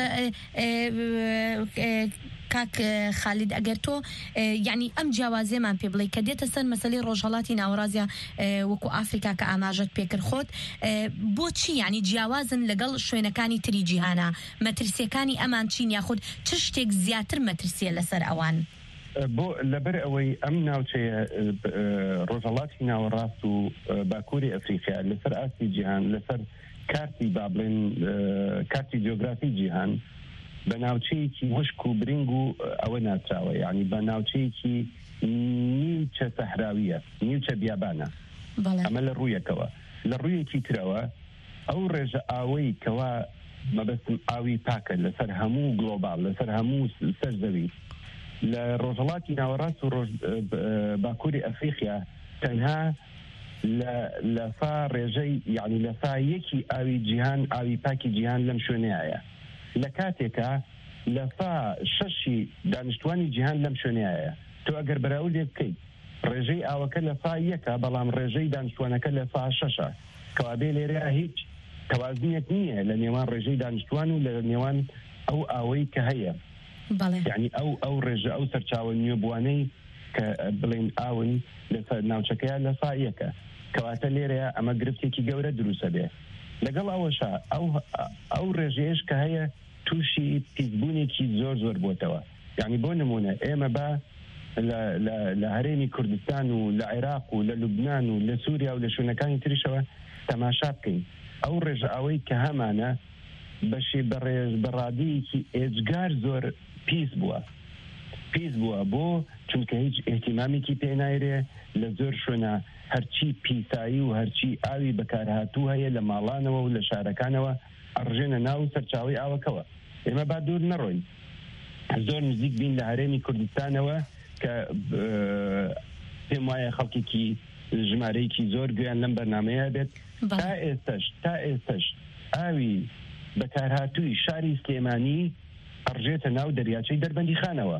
کاک خالید ئەگەر تۆ یعنی ئەم جیاوازێمان پێ بڵێ کە دێتە سەر مەسەلەی ڕۆژهەڵاتی ناوەڕاستیە وەکو ئافریقا کە ئاماژەت پێکرد خۆت بۆچی ینی جیاوازن لەگەڵ شوێنەکانی تری جیهانە مەترسیەکانی ئەمان چین یاخود چ شتێک زیاتر مەترسیە لەسەر ئەوان؟ بۆ لەبەر ئەوەی ئەم ناوچەیە ڕۆژهەڵاتی ناوەڕاست و باکووری ئەفریقیا لەسەر ئاستی جیهان لەسەر کارتی با بڵێن کارتی جیۆگرافی جیهان بە ناوچەیەکی وشک و برنگ و ئەوە ناچاوە یعنی بە ناوچەیەکی نیوچە سەحراویە نیوچە بیابانە ئەمە لە ڕوویەکەوە لە ڕوویەکی ترەوە ئەو ڕێژە ئاوەی کەوا مەبەستم ئاوی پاکە لەسەر هەموو گلۆبال لەسەر هەموو سەرزەوی لە ڕۆژهڵاتی ناوەڕاست و باکووری ئەفریقیا تەنها لە فا ڕێژەی یعنی لە فا یەکی ئاوی جیهان ئاوی پاکی جیهان لەم شوێنەیە لە کاتێکە لە فا شەشی دانیشتوانی جیهان لەم شوێنەیە تۆ ئەگەر بەراورد لێ بکەیت ڕێژەی ئاوەکە لە فا یەکە بەڵام ڕێژەی دانیشتوانەکە لە فا شەشە کەوابێ لێرە هیچ توازنێک نییە لە نێوان ڕێژەی دانیشتوان و لە نێوان ئەو ئاوەی کە هەیە یعنی ئەو ئەو ڕێژە ئەو سەرچاوە نوێبوانەی کە بڵێن ئاون لەسەر ناوچەکەیان لە فا یەکە کەواتە لێرەیە ئەمە گرفتێکی گەورە دروستە بێ لەگەڵ ئەوەشە ئەو ئەو ڕێژەیەش کە هەیە تووشی پیسبوونێکی زۆر زۆر بۆتەوە یعنی بۆ نمونە ئێمە بە لە هەرێمی کوردستان و لە عێراق و لە لوبنان و لە سووریا و لە شوێنەکانی تریشەوە تەماشا بکەین ئەو ڕێژە ئەوەی کە هەمانە بەشی بەڕێژ بەڕادەیەکی ئێجگار زۆر پیس بووە پیس بووە بۆ چونکە هیچ ئێحتیمامێکی پێنایرێ لە زۆر شوێنە هەرچی پیسایی و هەرچی ئاوی بەکارهاتوو هەیە لە ماڵانەوە و لە شارەکانەوە ئەڕژێنە ناو سەرچاوی ئاوەکەوە ئێمە با دوور نەڕۆین زۆر نزیک بین لە هەرێمی کوردستانەوە کە پێم وایە خەڵکێکی ژمارەیەکی زۆر گویان لەم بەرنامەیە بێت تا ئێستش تا ئێستش ئاوی بەکارهاتووی شاری سلێمانی ئەڕژێتە ناو دەریاچەی دەربەندی خانەوە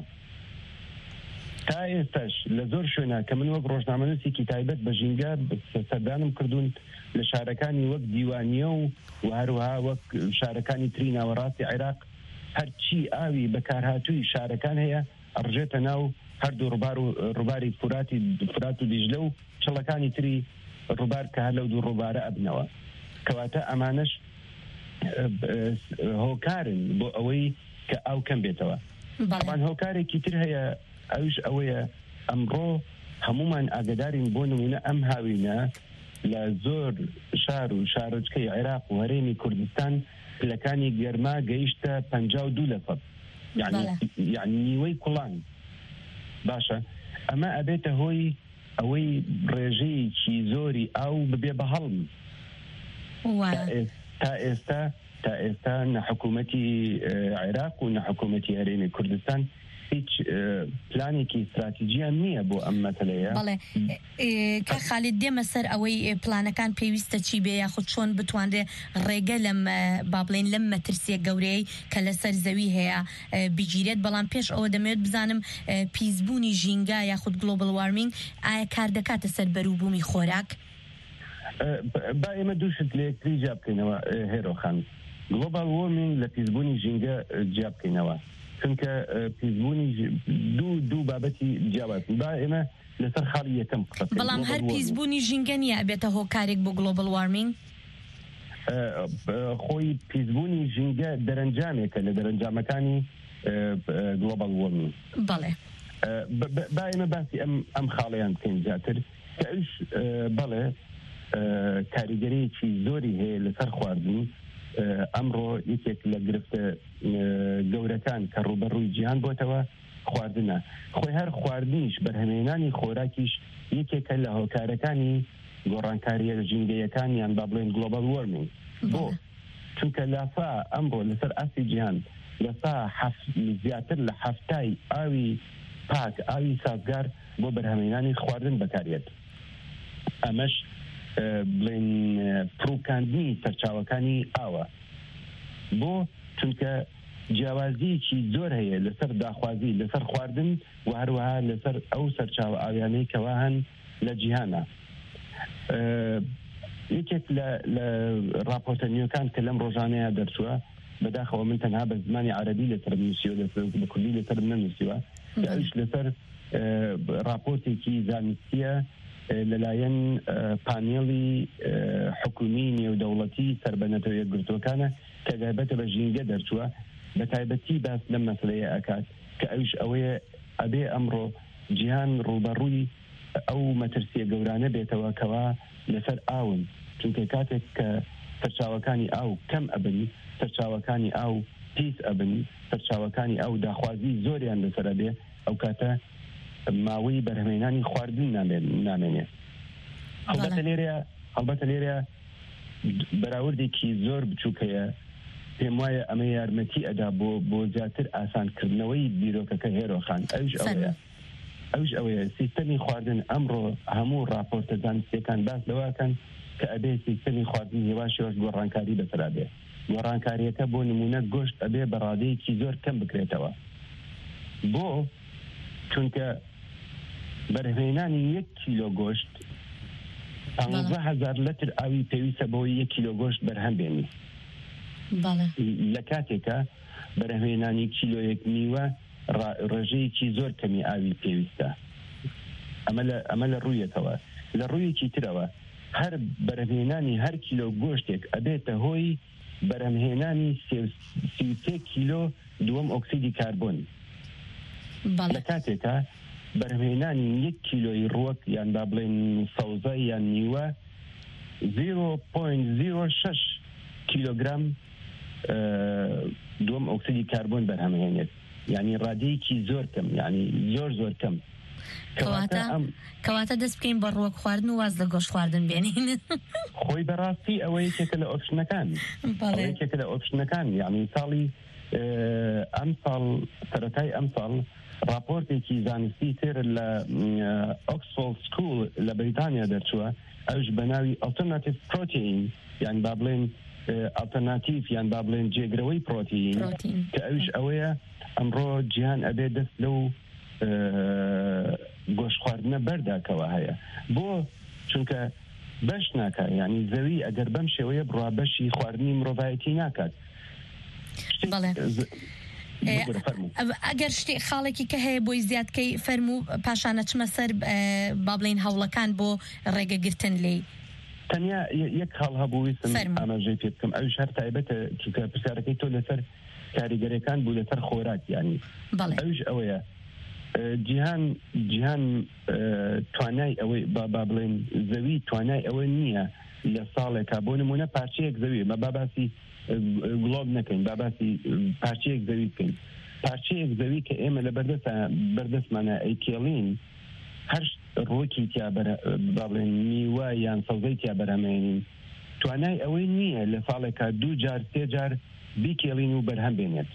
تا ئێستش لە زۆر شوێنە کە من وەک ڕۆژنامەنووسێکی تایبەت بە ژینگە سەردانم کردوون لە شارەکانی وەک دیوانیە و و هەروەها وەک شارەکانی تری ناوەڕاستی عێراق هەرچی ئاوی بەکارهاتووی شارەکان هەیە ئەڕژێتە ناو هەردوو ڕووبار و ڕووباری فوراتی فرات و دیژلە و چڵەکانی تری ڕووبار کە هەر لەو دوو ڕووبارە ئەبنەوە کەواتە ئەمانەش هۆکارن بۆ ئەوەی کە ئاو کەم بێتەوە بەڵام هۆکارێکی تر هەیە ئەوش ئەوەیە ئەمڕۆ هەمومان ئاگدارین بۆ نمونە ئەم هاوینە لە زۆر شار و شارۆچکەی عێراق و هەرێمی کوردستان پلەکانی گەرما گەیشتە پەنجا و دوو لە سەد یعنی نیوەی کوڵان باشە ئەمە ئەبێتە هۆی ئەوەی ڕێژەیەکی زۆری ئاو ببێ بە هەڵم تا ئێستا تا ئێستا نەحکوومەتی عێراق و نەحکوومەتی هەرێمی کوردستان هیچ پلانێکی استراتیجیان نییە بۆ ئەم مەسەلەیە بەڵێ کە خالید دێمە سەر ئەوەی پلانەکان پێویستە چی بێ یاخود چۆن بتوانرێ ڕێگە لەم با بڵێن لەم مەترسیە گەورەی کە لەسەر زەوی هەیە بگیرێت بەڵام پێش ئەوە دەمەوێت بزانم پیسبوونی ژینگە یاخود گلۆبال وارمینگ ئایا کار دەکاتە سەر بەرووبوومی خۆراک با ئێمە دووشت لە یەکتری جیا بکەینەوە هێرۆخان گلۆبال وارمینگ لە پیسبوونی ژینگە جیا بکەینەوە چونکە پیسبوونی دوو دوو بابەتی جیاواز با ئێمە لەسەر خاڵی یەکەم بەڵام هەر پیسبوونی ژینگە نیە ئەبێتە هۆکارێک بۆ گلۆبال وارمینگ خۆی پیسبوونی ژینگە دەرەنجامێکە لە دەرەنجامەکانی گلۆبال وارمینگ بەڵێ با ئێمە باسی ئەم خاڵیان بکەین زیاتر کە ئەوش بەڵێ کاریگەریەکی زۆری هەیە لەسەر خواردن ئەمڕۆ یەکێک لە گرفتە گەورەکان کە ڕوبەڕووی جیهان بۆتەوە خواردنە خۆی هەر خواردنیش بەرهەمهێنانی خۆراکیش یەکێکە لە هۆکارەکانی گۆڕانکاریە ژینگەیەکان یان با بڵێن گلۆبال وارمینگ بۆ چونکە لافا ئەمڕۆ لەسەر ئاسی جیهان لەسا زیاتر لە هەفتای ئاوی پاک ئاوی سازگار بۆ بەرهەمهێنانی خواردن بەکارێت ئەمەش بڵێن پڕووکاندنی سەرچاوەکانی ئاوە بۆ چونکە جیاوازیەکی زۆر هەیە لەسەر داخوازی لەسەر خواردن و هەروەها لەسەر ئەو سەرچاوە ئاویانەی کەوا هەن لە جیهانە یەکێک لە راپۆرتە نوێەکان کە لەم ڕۆژانەیە دەرچووە بەداخەوە من تەنها بە زمانی عەرەبی لەسەر نووسیوە بە کوردی لەسەر نەنووسیوە ئەوش لەسەر راپۆرتێکی زانستیە لەلایەن پانێڵی حکومی نێودەوڵەتی سەربەنەتەوە یەکگرتووەکانە کە دایبەتە بە ژینگە دەرچووە بە تایبەتی باس لەم مەسەلەیە ئەکات کە ئەوش ئەوەیە ئەبێ ئەمڕۆ جیهان ڕوبەڕووی ئەو مەترسیە گەورانە بێتەوە کەوا لەسەر ئاون چونکە کاتێک کە سەرچاوەکانی ئاو کەم ئەبن سەرچاوەکانی ئاو پیس ئەبن سەرچاوەکانی ئاو داخوازی زۆریان لەسەر ئەبێ ئەو کاتە ماوەی بەرهەمهێنانی خواردن نامێنێ. هەڵبەتە لێرە هەڵبەتە لێرە بەراوردێکی زۆر بچووکەیە پێم وایە ئەمە یارمەتی ئەدا بۆ بۆ زیاتر ئاسانکردنەوەی بیرۆکەکە هێرۆخان ئەوش ئەوەیە ئەوش ئەوەیە سیستەمی خواردن ئەمڕۆ هەموو راپۆرتە زانستیەکان باس لەواکەن کە ئەبێ سیستەمی خواردن هێواشەوەش گۆڕانکاری بەسەرا بێ. گۆڕانکاریەکە بۆ نمونە گۆشت ئەبێ بەڕادەیەکی زۆر کەم بکرێتەوە بۆ چونکە بەرهەمهێنانی یەک کیلۆ گۆشت پانزە هەزار لتر ئاوی پێویستە بۆی یەک کیلۆ گۆشت بەرهەم بێنی. لە کاتێکە بەرهەمهێنانی کیلۆیەک میوە ڕێژەیەکی زۆر کەمی ئاوی پێویستە. ئەمە لە ڕوویەکەوە. لە ڕوویەکی ترەوە هەر بەرهەمهێنانی هەر کیلۆ گۆشتێک ئەبێتە هۆی بەرهەمهێنانی سێ کیلۆ دووەم ئۆکسیدی کاربۆن. لە کاتێکە بەرهەمهێنانی یەک کیلۆی ڕووەک یان با بڵێن سەوزە یان نیوە زیرۆ پۆینت زیرۆ شەش کیلۆگرام دووەم ئۆکسیدی کاربۆن بەرهەمهێنێت. یعنی ڕادەیەکی زۆر کەم، یعنی زۆر زۆر کەم. کەواتە دەست بکەین بە ڕووەک خواردن و واز لە گۆشت خواردن بێنین. خۆی بەڕاستی ئەوە یەکێکە لە ئۆپشنەکان یەکێکە لە ئۆپشنەکان یعنی ساڵی ئەم ساڵ سەرەتای ئەم ساڵ راپۆرتێکی زانستی تر لە ئۆکسفۆرد سکوول لە بریتانیا دەرچووە ئەوش بە ناوی ئالتەرناتیڤ پرۆتین یان با بڵێن ئالتەرناتیڤ یان با بڵێن جێگرەوەی پرۆتین کە ئەوش ئەوەیە ئەمڕۆ جیهان ئەبێ دەست لەو گۆشت خواردنە بەرداکەوە هەیە بۆ چونکە بەش ناکات یعنی زەوی ئەگەر بەم شێوەیە بڕوا بەشی خواردنی مرۆڤایەتی ناکات. ئەگەر شتێ خاڵێکی کە هەیە بۆی زیادکەی فەرمو پاشانە چمە سەر با بڵێن هەوڵەکان بۆ ڕێگەگرتن لێی. تەنیا یەک خاڵ هەبوویستم ئاماژەی پێ بکەم ئەوش هەر تایبەتە چونکە پرسیارەکەی تۆ لەسەر کاریگەرەکان بوو لەسەر خۆراک یعنی ئەوش ئەوەیە جیهان جیهان توانای ئەوەی با بڵێن زەوی توانای ئەوە نییە لە ساڵێکا بۆ نمونە پارچەیەک زەوی مە باباسی گڵۆب نەکەین باباسی پارچەیەک زەوی بکەین. پارچەیەک زەوی کە ئێمە لە بەردەستمانە ئەیکێڵین هەر ڕۆکی تیا با بڵێن میوە یان سەوزەی تیا بەرهەمهێنین توانای ئەوەی نییە لە ساڵێکا دوو جار سێ جار بیکێڵین و بەرهەم بێنێت.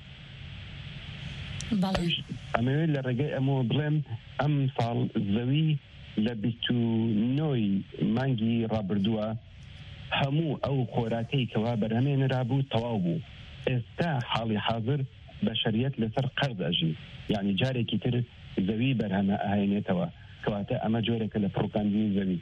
ئەمەوێت لە ڕێگەی ئەمە بڵێم ئەم ساڵ زەوی لە بیست و نۆی مانگی ڕابردووە هەموو ئەو خۆراکەی کەوا بەرهەمێنرا بوو تەواو بوو. ئێستا حاڵی حاضر بەشەریەت لەسەر قەرز ئەژی یعنی جارێکی تر زەوی بەرهەمە ئاهێنێتەوە کەواتە ئەمە جۆرێکە لە پڕۆکاندنی زەوی.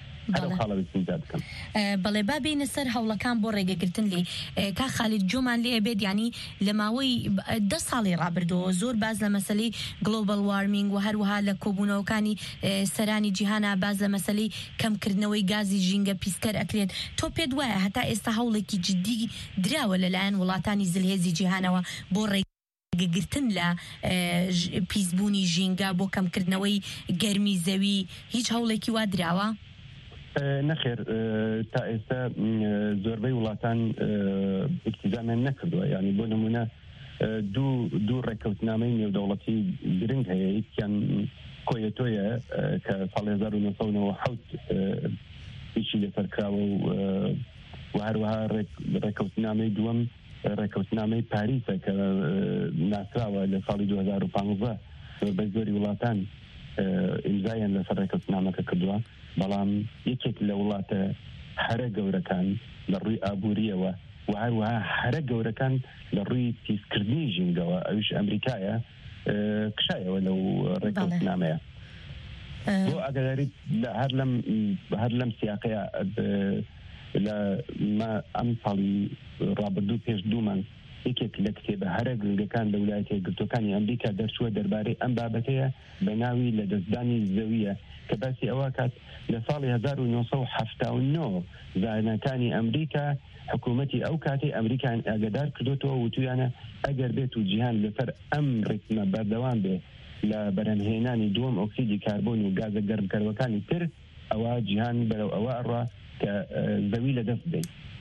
بەڵێ با بینە سەر هەوڵەکان بۆ ڕێگەگرتن لێ کا خالید جۆمان لێ بێت ینی لە ماوەی دە ساڵی ڕابردەوە زۆر باز لە مەسلەی گلۆبال وارمینگ و هەروەها لە کۆبوونەوەکانی سەرانی جیهانە باز لە مەسلەی کەمکردنەوەی گازی ژینگە پیسکەر ئەکرێت. تۆ پێت وایە هەتا ئێستا هەوڵێکی جدی دراوە لەلایەن وڵاتانی زلهێزی جیهانەوە بۆ ڕێ گرتن لە پیسبوونی ژینگە بۆ کەمکردنەوەی گەرمی زەوی هیچ هەوڵێکی وا دراوە؟ نەخێر تا ئێستا زۆربەی وڵاتان ئیکتیزامیان نەکردووە یعنی بۆ نمونە دوو دوو ڕێکەوتنامەی نێودەوڵەتی گرنگ هەیە یەکیان کۆیەتۆیە کە ساڵی هەزار و نۆ سەد و نۆ حەوت هیچی لەسەرکراوە و هەروەها ڕێکەوتنامەی دووەم ڕێکەوتنامەی پاریسە کە ناسراوە لە ساڵی دوو هەزار و پانزە زۆربەی زۆری وڵاتان ئیمزایان لەسەر ڕێکەوتنامەکە کردووە بەڵام یەکێک لە وڵاتە هەرە گەورەکان لە ڕووی ئابووریەوە و هەروەها هەرە گەورەکان لە ڕووی پیسکردنی ژینگەوە ئەوش ئەمریکایە کشایەوە لەو ڕێکەوتنامەیە. بۆ ئەگەداریت هەر لەم هەر لەم سیاقەیە لە ئەم ساڵی ڕابردوو پێش دوومان یەکێک لە کتێبە هەرە گرنگەکان لە ویلایەتە یەکگرتووەکانی ئەمریکا دەرچووە دەربارەی ئەم بابەتەیە بە ناوی لە دەستدانی زەویە کە باسی ئەوە کات لە ساڵی هەزار و نۆ سەد و حەفتا و نۆ زانەکانی ئەمریکا حکوومەتی ئەو کاتی ئەمریکان ئاگادار کردوتەوە وتویانە ئەگەر بێت و جیهان لەسەر ئەم ڕێکمە بەردەوام بێ لە بەرهەمهێنانی دووەم ئۆکسیدی کاربۆن و گازە گەرمکەروەکانی تر ئەوە جیهان بەرەو ئەوە ئەڕوا کە زەوی لە دەست بدەین.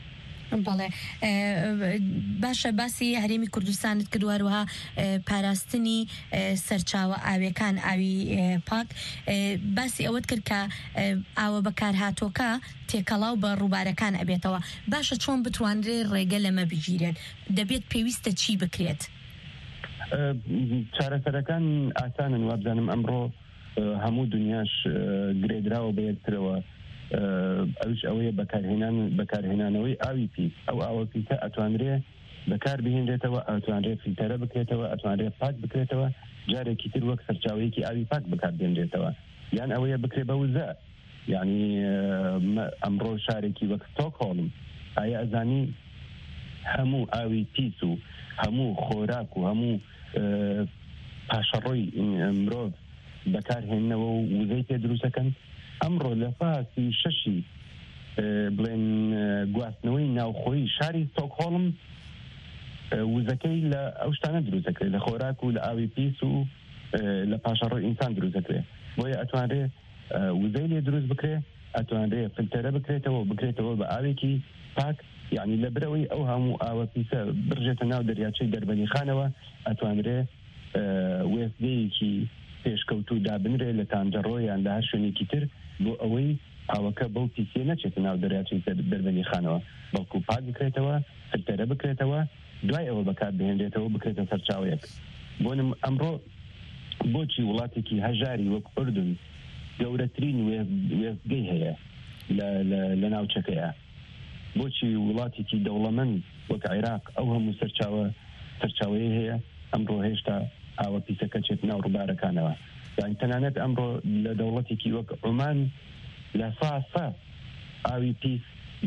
بەڵێ باشە باسی هەرێمی کوردستانت کردووەروەها پاراستنی سەرچاوە ئاویەکان ئاوی پاک باسی ئەوەت کرد کە ئاوە بەکارهاتۆکە تێکەڵاو بە ڕووبارەکان ئەبێتەوە باشە چۆن بتوانرێ ڕێگە لەمە بگیرێت دەبێت پێویستە چی بکرێت چارەسەرەکان ئاسانن وابزانم ئەمڕۆ هەموو دنیاش گرێدراوە بە یەکترەوە ئەوش ئەوەیە بەکارهێنان بەکارهێنانەوەی ئاوی پیس ئەو ئاوە پیسە ئەتوانرێ بەکار بهێنرێتەوە ئەتوانرێ فیلتەرە بکرێتەوە ئەتوانرێ پاک بکرێتەوە جارێکی تر وەک سەرچاوەیەکی ئاوی پاک بەکاربهێنرێتەوە یان ئەوەیە بکرێ بە وزە یعنی ئەمڕۆ شارێکی وەک ستۆکهۆڵم ئایا ئەزانی هەموو ئاوی پیس و هەموو خۆراک و هەموو پاشەڕۆی مرۆڤ بەکارهێننەوە و وزەی پێ دروستەکەن ئەمڕۆ لە پاسی شەشی بڵێن گواستنەوەی ناوخۆی شاری ستۆکهۆڵم وزەکەی لە ئەو شتانە دروست دەکرێت لە خۆراک و لە ئاوی پیس و لە پاشەڕۆی ئینسان دروست دەکرێت بۆیە ئەتوانرێ وزەی لێ دروست بکرێ ئەتوانرێ فلتەرە بکرێتەوە بکرێتەوە بە ئاوێکی پاک یعنی لە برەوەی ئەو هەموو ئاوە پیسە برژێتە ناو دەریاچەی دەربەنی خانەوە ئەتوانرێ وێستگەیەکی پێشکەوتو دابنرێ لە تانجەڕۆیان لە هەر شوێنێکی تر بۆ ئەوەی ئاوەکە بەو پیسێ نەچێتە ناو دەریاچەی دەربەنی خانەوە بەڵکو پاک بکرێتەوە فلتەرە بکرێتەوە دوای ئەوە بەکار بهێنرێتەوە بکرێتە سەرچاوەیەک بۆ ئەمڕۆ بۆچی وڵاتێکی هەژاری وەک ئوردن گەورەترین وێستگەی هەیە لە ناوچەکەیە بۆچی وڵاتێکی دەوڵەمەند وەک عێراق ئەو هەموو سەرچاوە سەرچاوەیە هەیە ئەمڕۆ هێشتا ئاوە پیسەکە چێت ناو ڕووبارەکانەوە یان تەنانەت ئەمڕۆ لە دەوڵەتێکی وەک عومان لە ساسە ئاوی پیس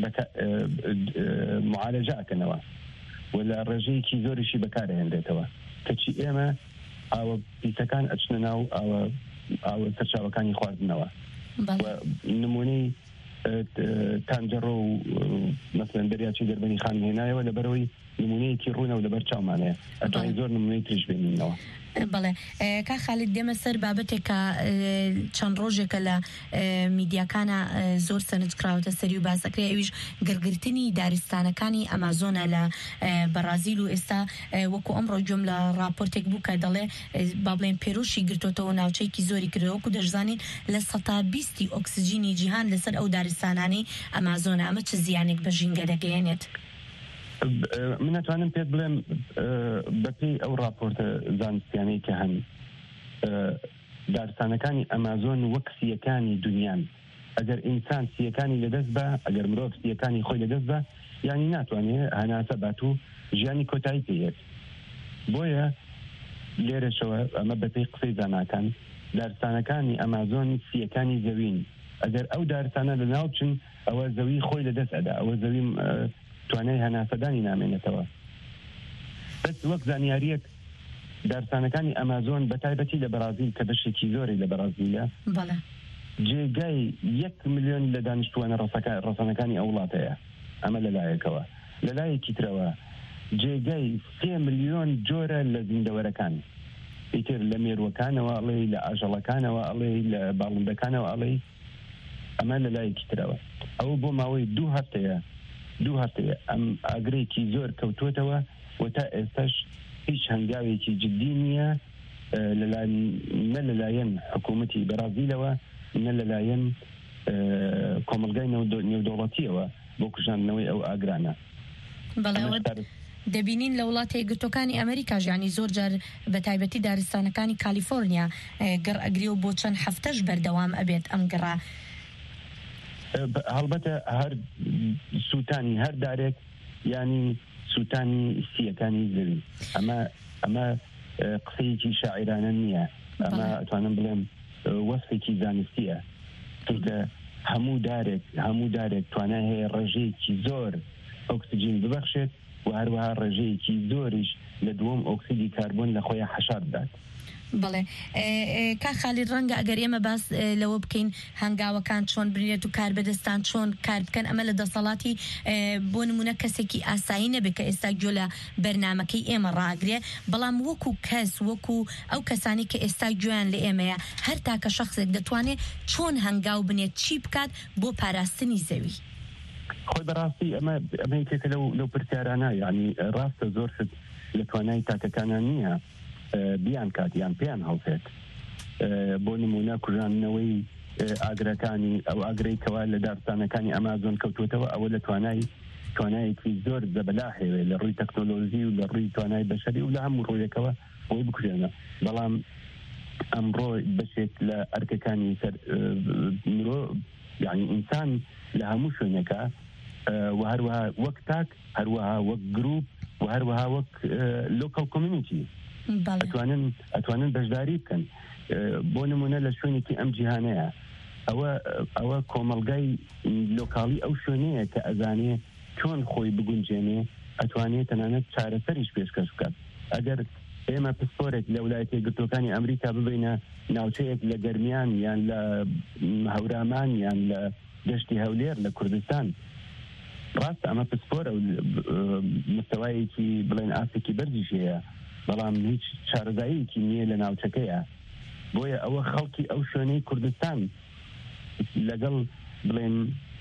معالەجە ئەکەنەوە و لە ڕێژەیەکی زۆریشی بەکارهێنرێتەوە کەچی ئێمە ئاوە پیسەکان ئەچنە ناو ئاوە سەرچاوەکانی خواردنەوە نمونەی تانجەڕۆ و مەسەلەن دەریاچەی دەربەنی خان هێنایەوە لەبەرەوەی نمونەیەکی ڕوونە و لەبەر چاومانەیە ئەتوانین زۆر نمونەی تریش بێنینەوە بەڵێ کا خالید دێمە سەر بابەتێکە چەند ڕۆژێکە لە میدیاکانە زۆر سەرنجکراوەتە سەری و باسەکرێ ئەویش گرگرتنی دارستانەکانی ئەمازۆنە لە بەرازیل و ئێستا وەکو ئەمڕۆ گوێم لە راپۆرتێک بوو کە دەڵێ با بڵێن پێرۆشی گرتوتەوە ناوچەیەکی زۆری کردەوە وەکو دەشزانین لە سەتا بیستی ئۆکسجینی جیهان لەسەر ئەو دارستانانەی ئەمازۆنە ئەمە چ زیانێک بە ژینگە دەگەیەنێت من ئەتوانم پێت بڵێم بەپێی ئەو راپۆرتە زانستیانەی کە هەن دارستانەکانی ئەمازۆن وەک سیەکانی دنیان ئەگەر ئینسان سیەکانی لەدەست بە ئەگەر مرۆڤ سیەکانی خۆی لەدەست بە یانی ناتوانێت هەناسە بات و ژیانی کۆتایی پێیت بۆیە لێرەشەوە ئەمە بەپێی قسەی زاناکان دارستانەکانی ئەمازۆن سیەکانی زەوین ئەگەر ئەو دارستانە لە ناوچن ئەوە زەوی خۆی لەدەست ئەدا ئەوە زەوی توانای هەناسەدانی نامێنێتەوە بەس وەک زانیاریەک دارستانەکانی ئەمازۆن بە تایبەتی لە بەرازیل کە بەشێکی زۆری لە بەرازیلە جێگای یەک ملیۆن لە دانیشتوانە ڕەسەنەکانی ئەو وڵاتەیە ئەمە لەلایەکەوە لەلایەکی ترەوە جێگای سێ ملیۆن جۆرە لە زیندەوەرەکان ئیتر لە مێرووەکانەوە ئەڵێ لە ئاژەڵەکانەوە ئەڵێ لە باڵندەکانەوە ئەڵێ ئەمە لەلایەکی ترەوە ئەو بۆ ماوەی دوو هەفتەیە دوو هەفتەیە ئەم ئاگرێکی زۆر کەوتوتەوە و تا ئێستاش هیچ هەنگاوێکی جددی نییە نە لەلایەن حکوومەتی بەرازیلەوە نە لەلایەن کۆمەلگای نێودەوڵەتیەوە بۆ کوژاندنەوەی ئەو ئاگرانە دەبینین لە وڵاتی یەکگرتووەکانی ئەمریکا ژیانی زۆر جار بە تایبەتی دارستانەکانی کالیفۆرنیا گەڕ ئەگری و بۆ چەند هەفتەش بەردەوام ئەبێت ئەم گەڕا هەڵبەتە هەر سووتانی هەر دارێک ینی سووتانی سیەکانی زەوی ئەمە ئەمە قسەیەکی شاعرانە نییە ئەمە ئەتوانم بڵێم وەسفێکی زانستیە چونکە هەموو دارێک هەموو دارێک توانای هەیە ڕێژەیەکی زۆر ئۆکسجین ببەخشێت و هەروەها ڕێژەیەکی زۆریش لە دووەم ئۆکسیدی کاربۆن لە خۆیان حەشار بدات بڵێ کا خالی ڕەنگە ئەگەر ئێمە باس لەوە بکەین هەنگاوەکان چۆن برێت و کاربەدەستان چۆن کار بکەن ئەمە لە دەسەڵاتی بۆ نمونە کەسێکی ئاسایی نەبێت کە ئێستا گوێ لە بەرنامەکەی ئێمە ڕاگرێ بەڵام وەکو کەس وەکو ئەو کەسانی کە ئێستا گوێیان لە ئێمەیە هەر تاکە شەخصێک دەتوانێت چۆن هەنگاو بنێت چی بکات بۆ پاراستنی زەوی خۆی بەڕاستی ئەمە ئەمەیەکێکە لەو لەو پرسیارانە یعنی ڕاستە زۆر شت لە توانای تاکەکانان نییە بیان کاتیان پێیان هەڵسێت بۆ نمونە کوژانەوەی ئاگرەکانی ئەو ئاگرەی کەوا لە دارستانەکانی ئەمازۆن کەوتوتەوە ئەوە لە توانای توانایەکی زۆر زەبەلا هەیە لە ڕووی تەکنۆلۆژی و لە ڕووی توانای بەشەری و لە هەموو ڕوویەکەوە بۆی بکوژێنە بەڵام ئەمڕۆ بەشێک لە ئەرکەکانی سەر مرۆ یعنی ئینسان لە هەموو شوێنەکە و هەروەها وەک تاک هەروەها وەک گروپ و هەروەها وەک لۆکەڵ کۆمیونیتی ئەتوانن ئەتوانن بەشداری بکەن بۆ نمونە لە شوێنێکی ئەم جیهانەیە ئەوە ئەوە کۆمەلگای لۆکاڵی ئەو شوێنەیە کە ئەزانێ چۆن خۆی بگونجێنێ ئەتوانێت تەنانەت چارەسەریش پێشکەش بکات ئەگەر ئێمە پسپۆرێک لە ویلایەتە یەکگرتووەکانی ئەمریکا ببینە ناوچەیەک لە گەرمیان یان لە هەورامان یان لە دەشتی هەولێر لە کوردستان ڕاستە ئەمە پسپۆرە و مستەوایەکی بڵێن ئاسێکی بەرزیش هەیە بەڵام هیچ شارەزاییەکی نییە لە ناوچەکەیە بۆیە ئەوە خەڵکی ئەو شوێنەی کوردستان لەگەڵ بڵێن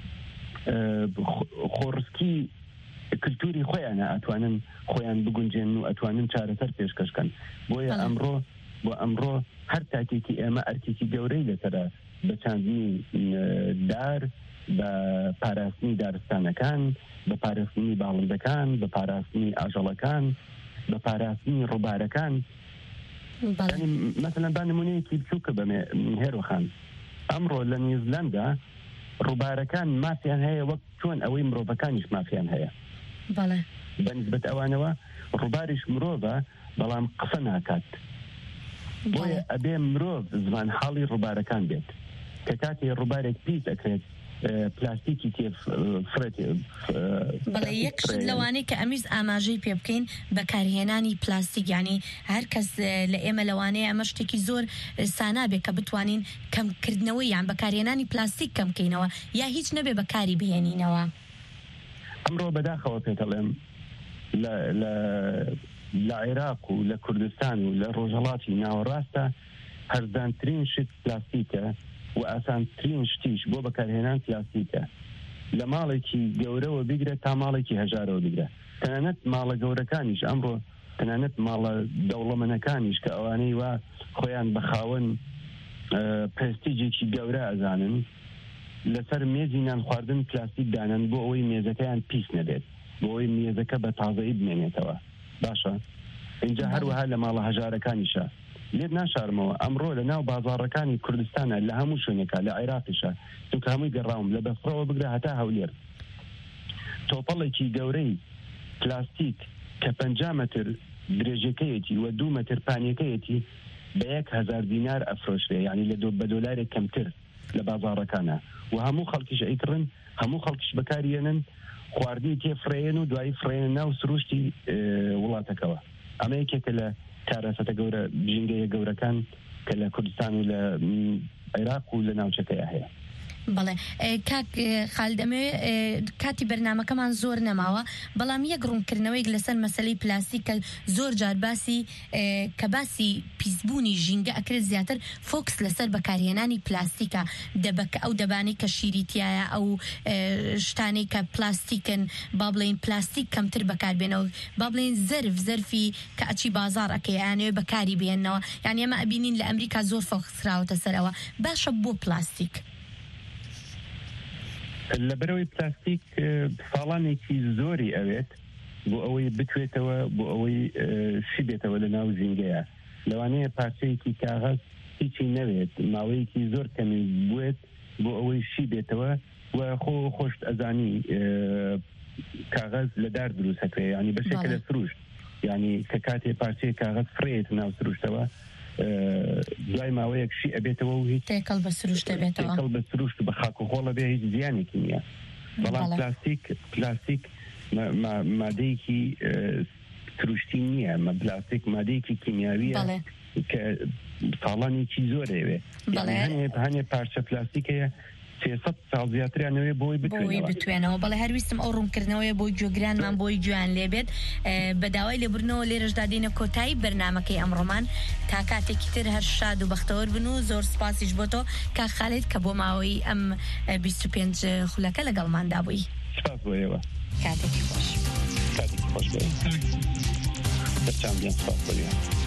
خۆڕسکی کللتوری خۆیانە ئەتوانن خۆیان بگونجێن و ئەتوانن چارەسەر پێشکەشکەن بۆیە ئەمڕۆ بۆ ئەمڕۆ هەر تاکێکی ئێمە ئەرکێکی گەورەی لەسەرە بە چاندنی دار بە پاراستنی دارستانەکان بە پاراستنی باڵندەکان بە پاراستنی ئاژەڵەکان بە پاراستنی ڕووبارەکان مثلا با نمونەیەکی بچووکە بەمێ هێرۆخان ئەمڕۆ لە نیوزیلاندا ڕووبارەکان مافیان هەیە وەک چۆن ئەوەی مرۆڤەکانیش مافیان هەیە بەنسبەت ئەوانەوە ڕووباریش مرۆڤە بەڵام قسە ناکات بۆیە ئەبێ مرۆڤ زمان حاڵی ڕووبارەکان بێت کە کاتی ڕووبارێک پیس ئەکرێت پلاستیکی تێ بەڵێ یەکشت لەوانەیە کە ئەمیز ئاماژەی پێ بکەین بەکارهێنانی پلاستیک یعنی هەر کەس لە ئێمە لەوانەیە ئەمە شتێکی زۆر سانابێت کە بتوانین کەمکردنەوەی یان بەکارهێنانی پلاستیک کەمکەینەوە یا هیچ نەبێ بەکاری بهێنینەوە ئەمڕۆ بەداخەوە پێتەڵێم لە عێراق و لە کوردستان و لە ڕۆژهەڵاتی ناوەڕاستە هەرزانترین شت پلاستیکە و ئاسانترین شتیش بۆ بەکارهێنان پلاستیکە لە ماڵێکی گەورەوە بگرێت تا ماڵێکی هەژارەوە بگرێت تەنانەت ماڵە گەورەکانیش ئەمڕۆ تەنانەت ماڵە دەوڵەمەنەکانیش کە ئەوانەی وا خۆیان بەخاوەن پرستیجێکی گەورە ئەزانن لەسەر مێزی نان خواردن پلاستیک دانن بۆ ئەوەی مێزەکەیان پیس نەبێت بۆ ئەوەی مێزەکە بە تازایی بمێنێتەوە باشە اینجا هەروەها لە ماڵە هەژارەکانیشە لێت ناشارمەوە ئەمڕۆ لە ناو بازاڕەکانی کوردستانە لە هەموو شوێنێکە لە عێراقیشە چونکە هەمووی گەڕاوم لە بەفرەوە بگرە هەتا هەولێر تۆپەڵێکی گەورەی پلاستیک کە پەنجا مەتر درێژەکەیەتی و دوو مەتر پانیەکەیەتی بە یەک هەزار دینار ئەفرۆشرێ یعنی لە بە دۆلارێک کەمتر لە بازاڕەکانە و هەموو خەڵکیش ئەیکڕن هەموو خەڵکیش بەکارێنن خواردنی تێ فرێن و دوایی فرێنە ناو سروشتی وڵاتەکەوە ئەمە یەکێکە لە کارەسەتە گەورە بژینگەیە گەورەکان کە لە کوردستان و لە عێراق و لە ناوچەکەیە هەیە بەڵێ کاک خالدەمێ کاتی بەرنامەکەمان زۆر نەماوە بەڵام یەک ڕوونکردنەوەیک لەسەر مەسەلەی پلاستیک کە زۆر جار باسی کە باسی پیسبوونی ژینگە ئەکرێت زیاتر فۆکس لەسەر بەکارهێنانی پلاستیکە دەبکە ئەو دەبانەی کە شیریتیایە ئەو شتانەی کە پلاستیکن با بڵێن پلاستیک کەمتر بەکاربێنەوە با بڵێن زەرف زەرفی کە ئەچی بازار ئەکەیانەوێ بەکاری بێنەوە یعنی ئەمە ئەبینین لە ئەمریکا زۆر فۆکسراوەتە سەرەوە باشە بۆ پلاستیک لە بەرەوەی پلاستیک ساڵانێکی زۆری ئەوێت بۆ ئەوەی بتوێتەوە بۆ ئەوەی شی بێتەوە لە ناو زینگەیە لەوانەیە پارچەیەکی کاغەز هیچی نەوێت ماوەیەکی زۆر کەمی بوێت بۆ ئەوەی شی بێتەوە و خۆ خۆشت ئەزانی کاغەز لە دار دروستەکرێ ینی بەشێکە لە سروشت ینی کە کاتێ پارچەیە کاغەز فرێت ناو سروشتەوە دوای ماوەیەک شی ئەبێتەوە و هیچ تێکەڵ بە سروشت دەبێتەوە تێکەڵ بە سروشت بە خاک و خۆڵە بێ هیچ زیانێکی نییە بەڵام پلاستیک پلاستیک مادەیەکی سروشتی نییە مە پلاستیک مادەیەکی کیمیاویە کە ساڵانێکی زۆر ئەوێ هەنێ پارچە پلاستیکەیە سێسەد ساڵ زیاتریانەوێ بۆی بتوێنەوە بەڵێ هەرویستم ئەو ڕوونکردنەوەی بۆی جۆگرانمان بۆی جویان لێبێت بە داوای لێبوورنەوە لێرەشدا دێنە کۆتایی بەرنامەکەی ئەمڕۆمان تا کاتێکی تر هەر شاد و بەختەوەر بن و زۆر سپاسیش بۆ تۆ کا خالید کە بۆ ماوەی ئەم بیست و پێنج خولەکە لەگەڵماندا بووی سپاس بۆ ئێوە کاتێکی خۆش کاتێکی خۆش بێ دەستان بیان سپاس بۆ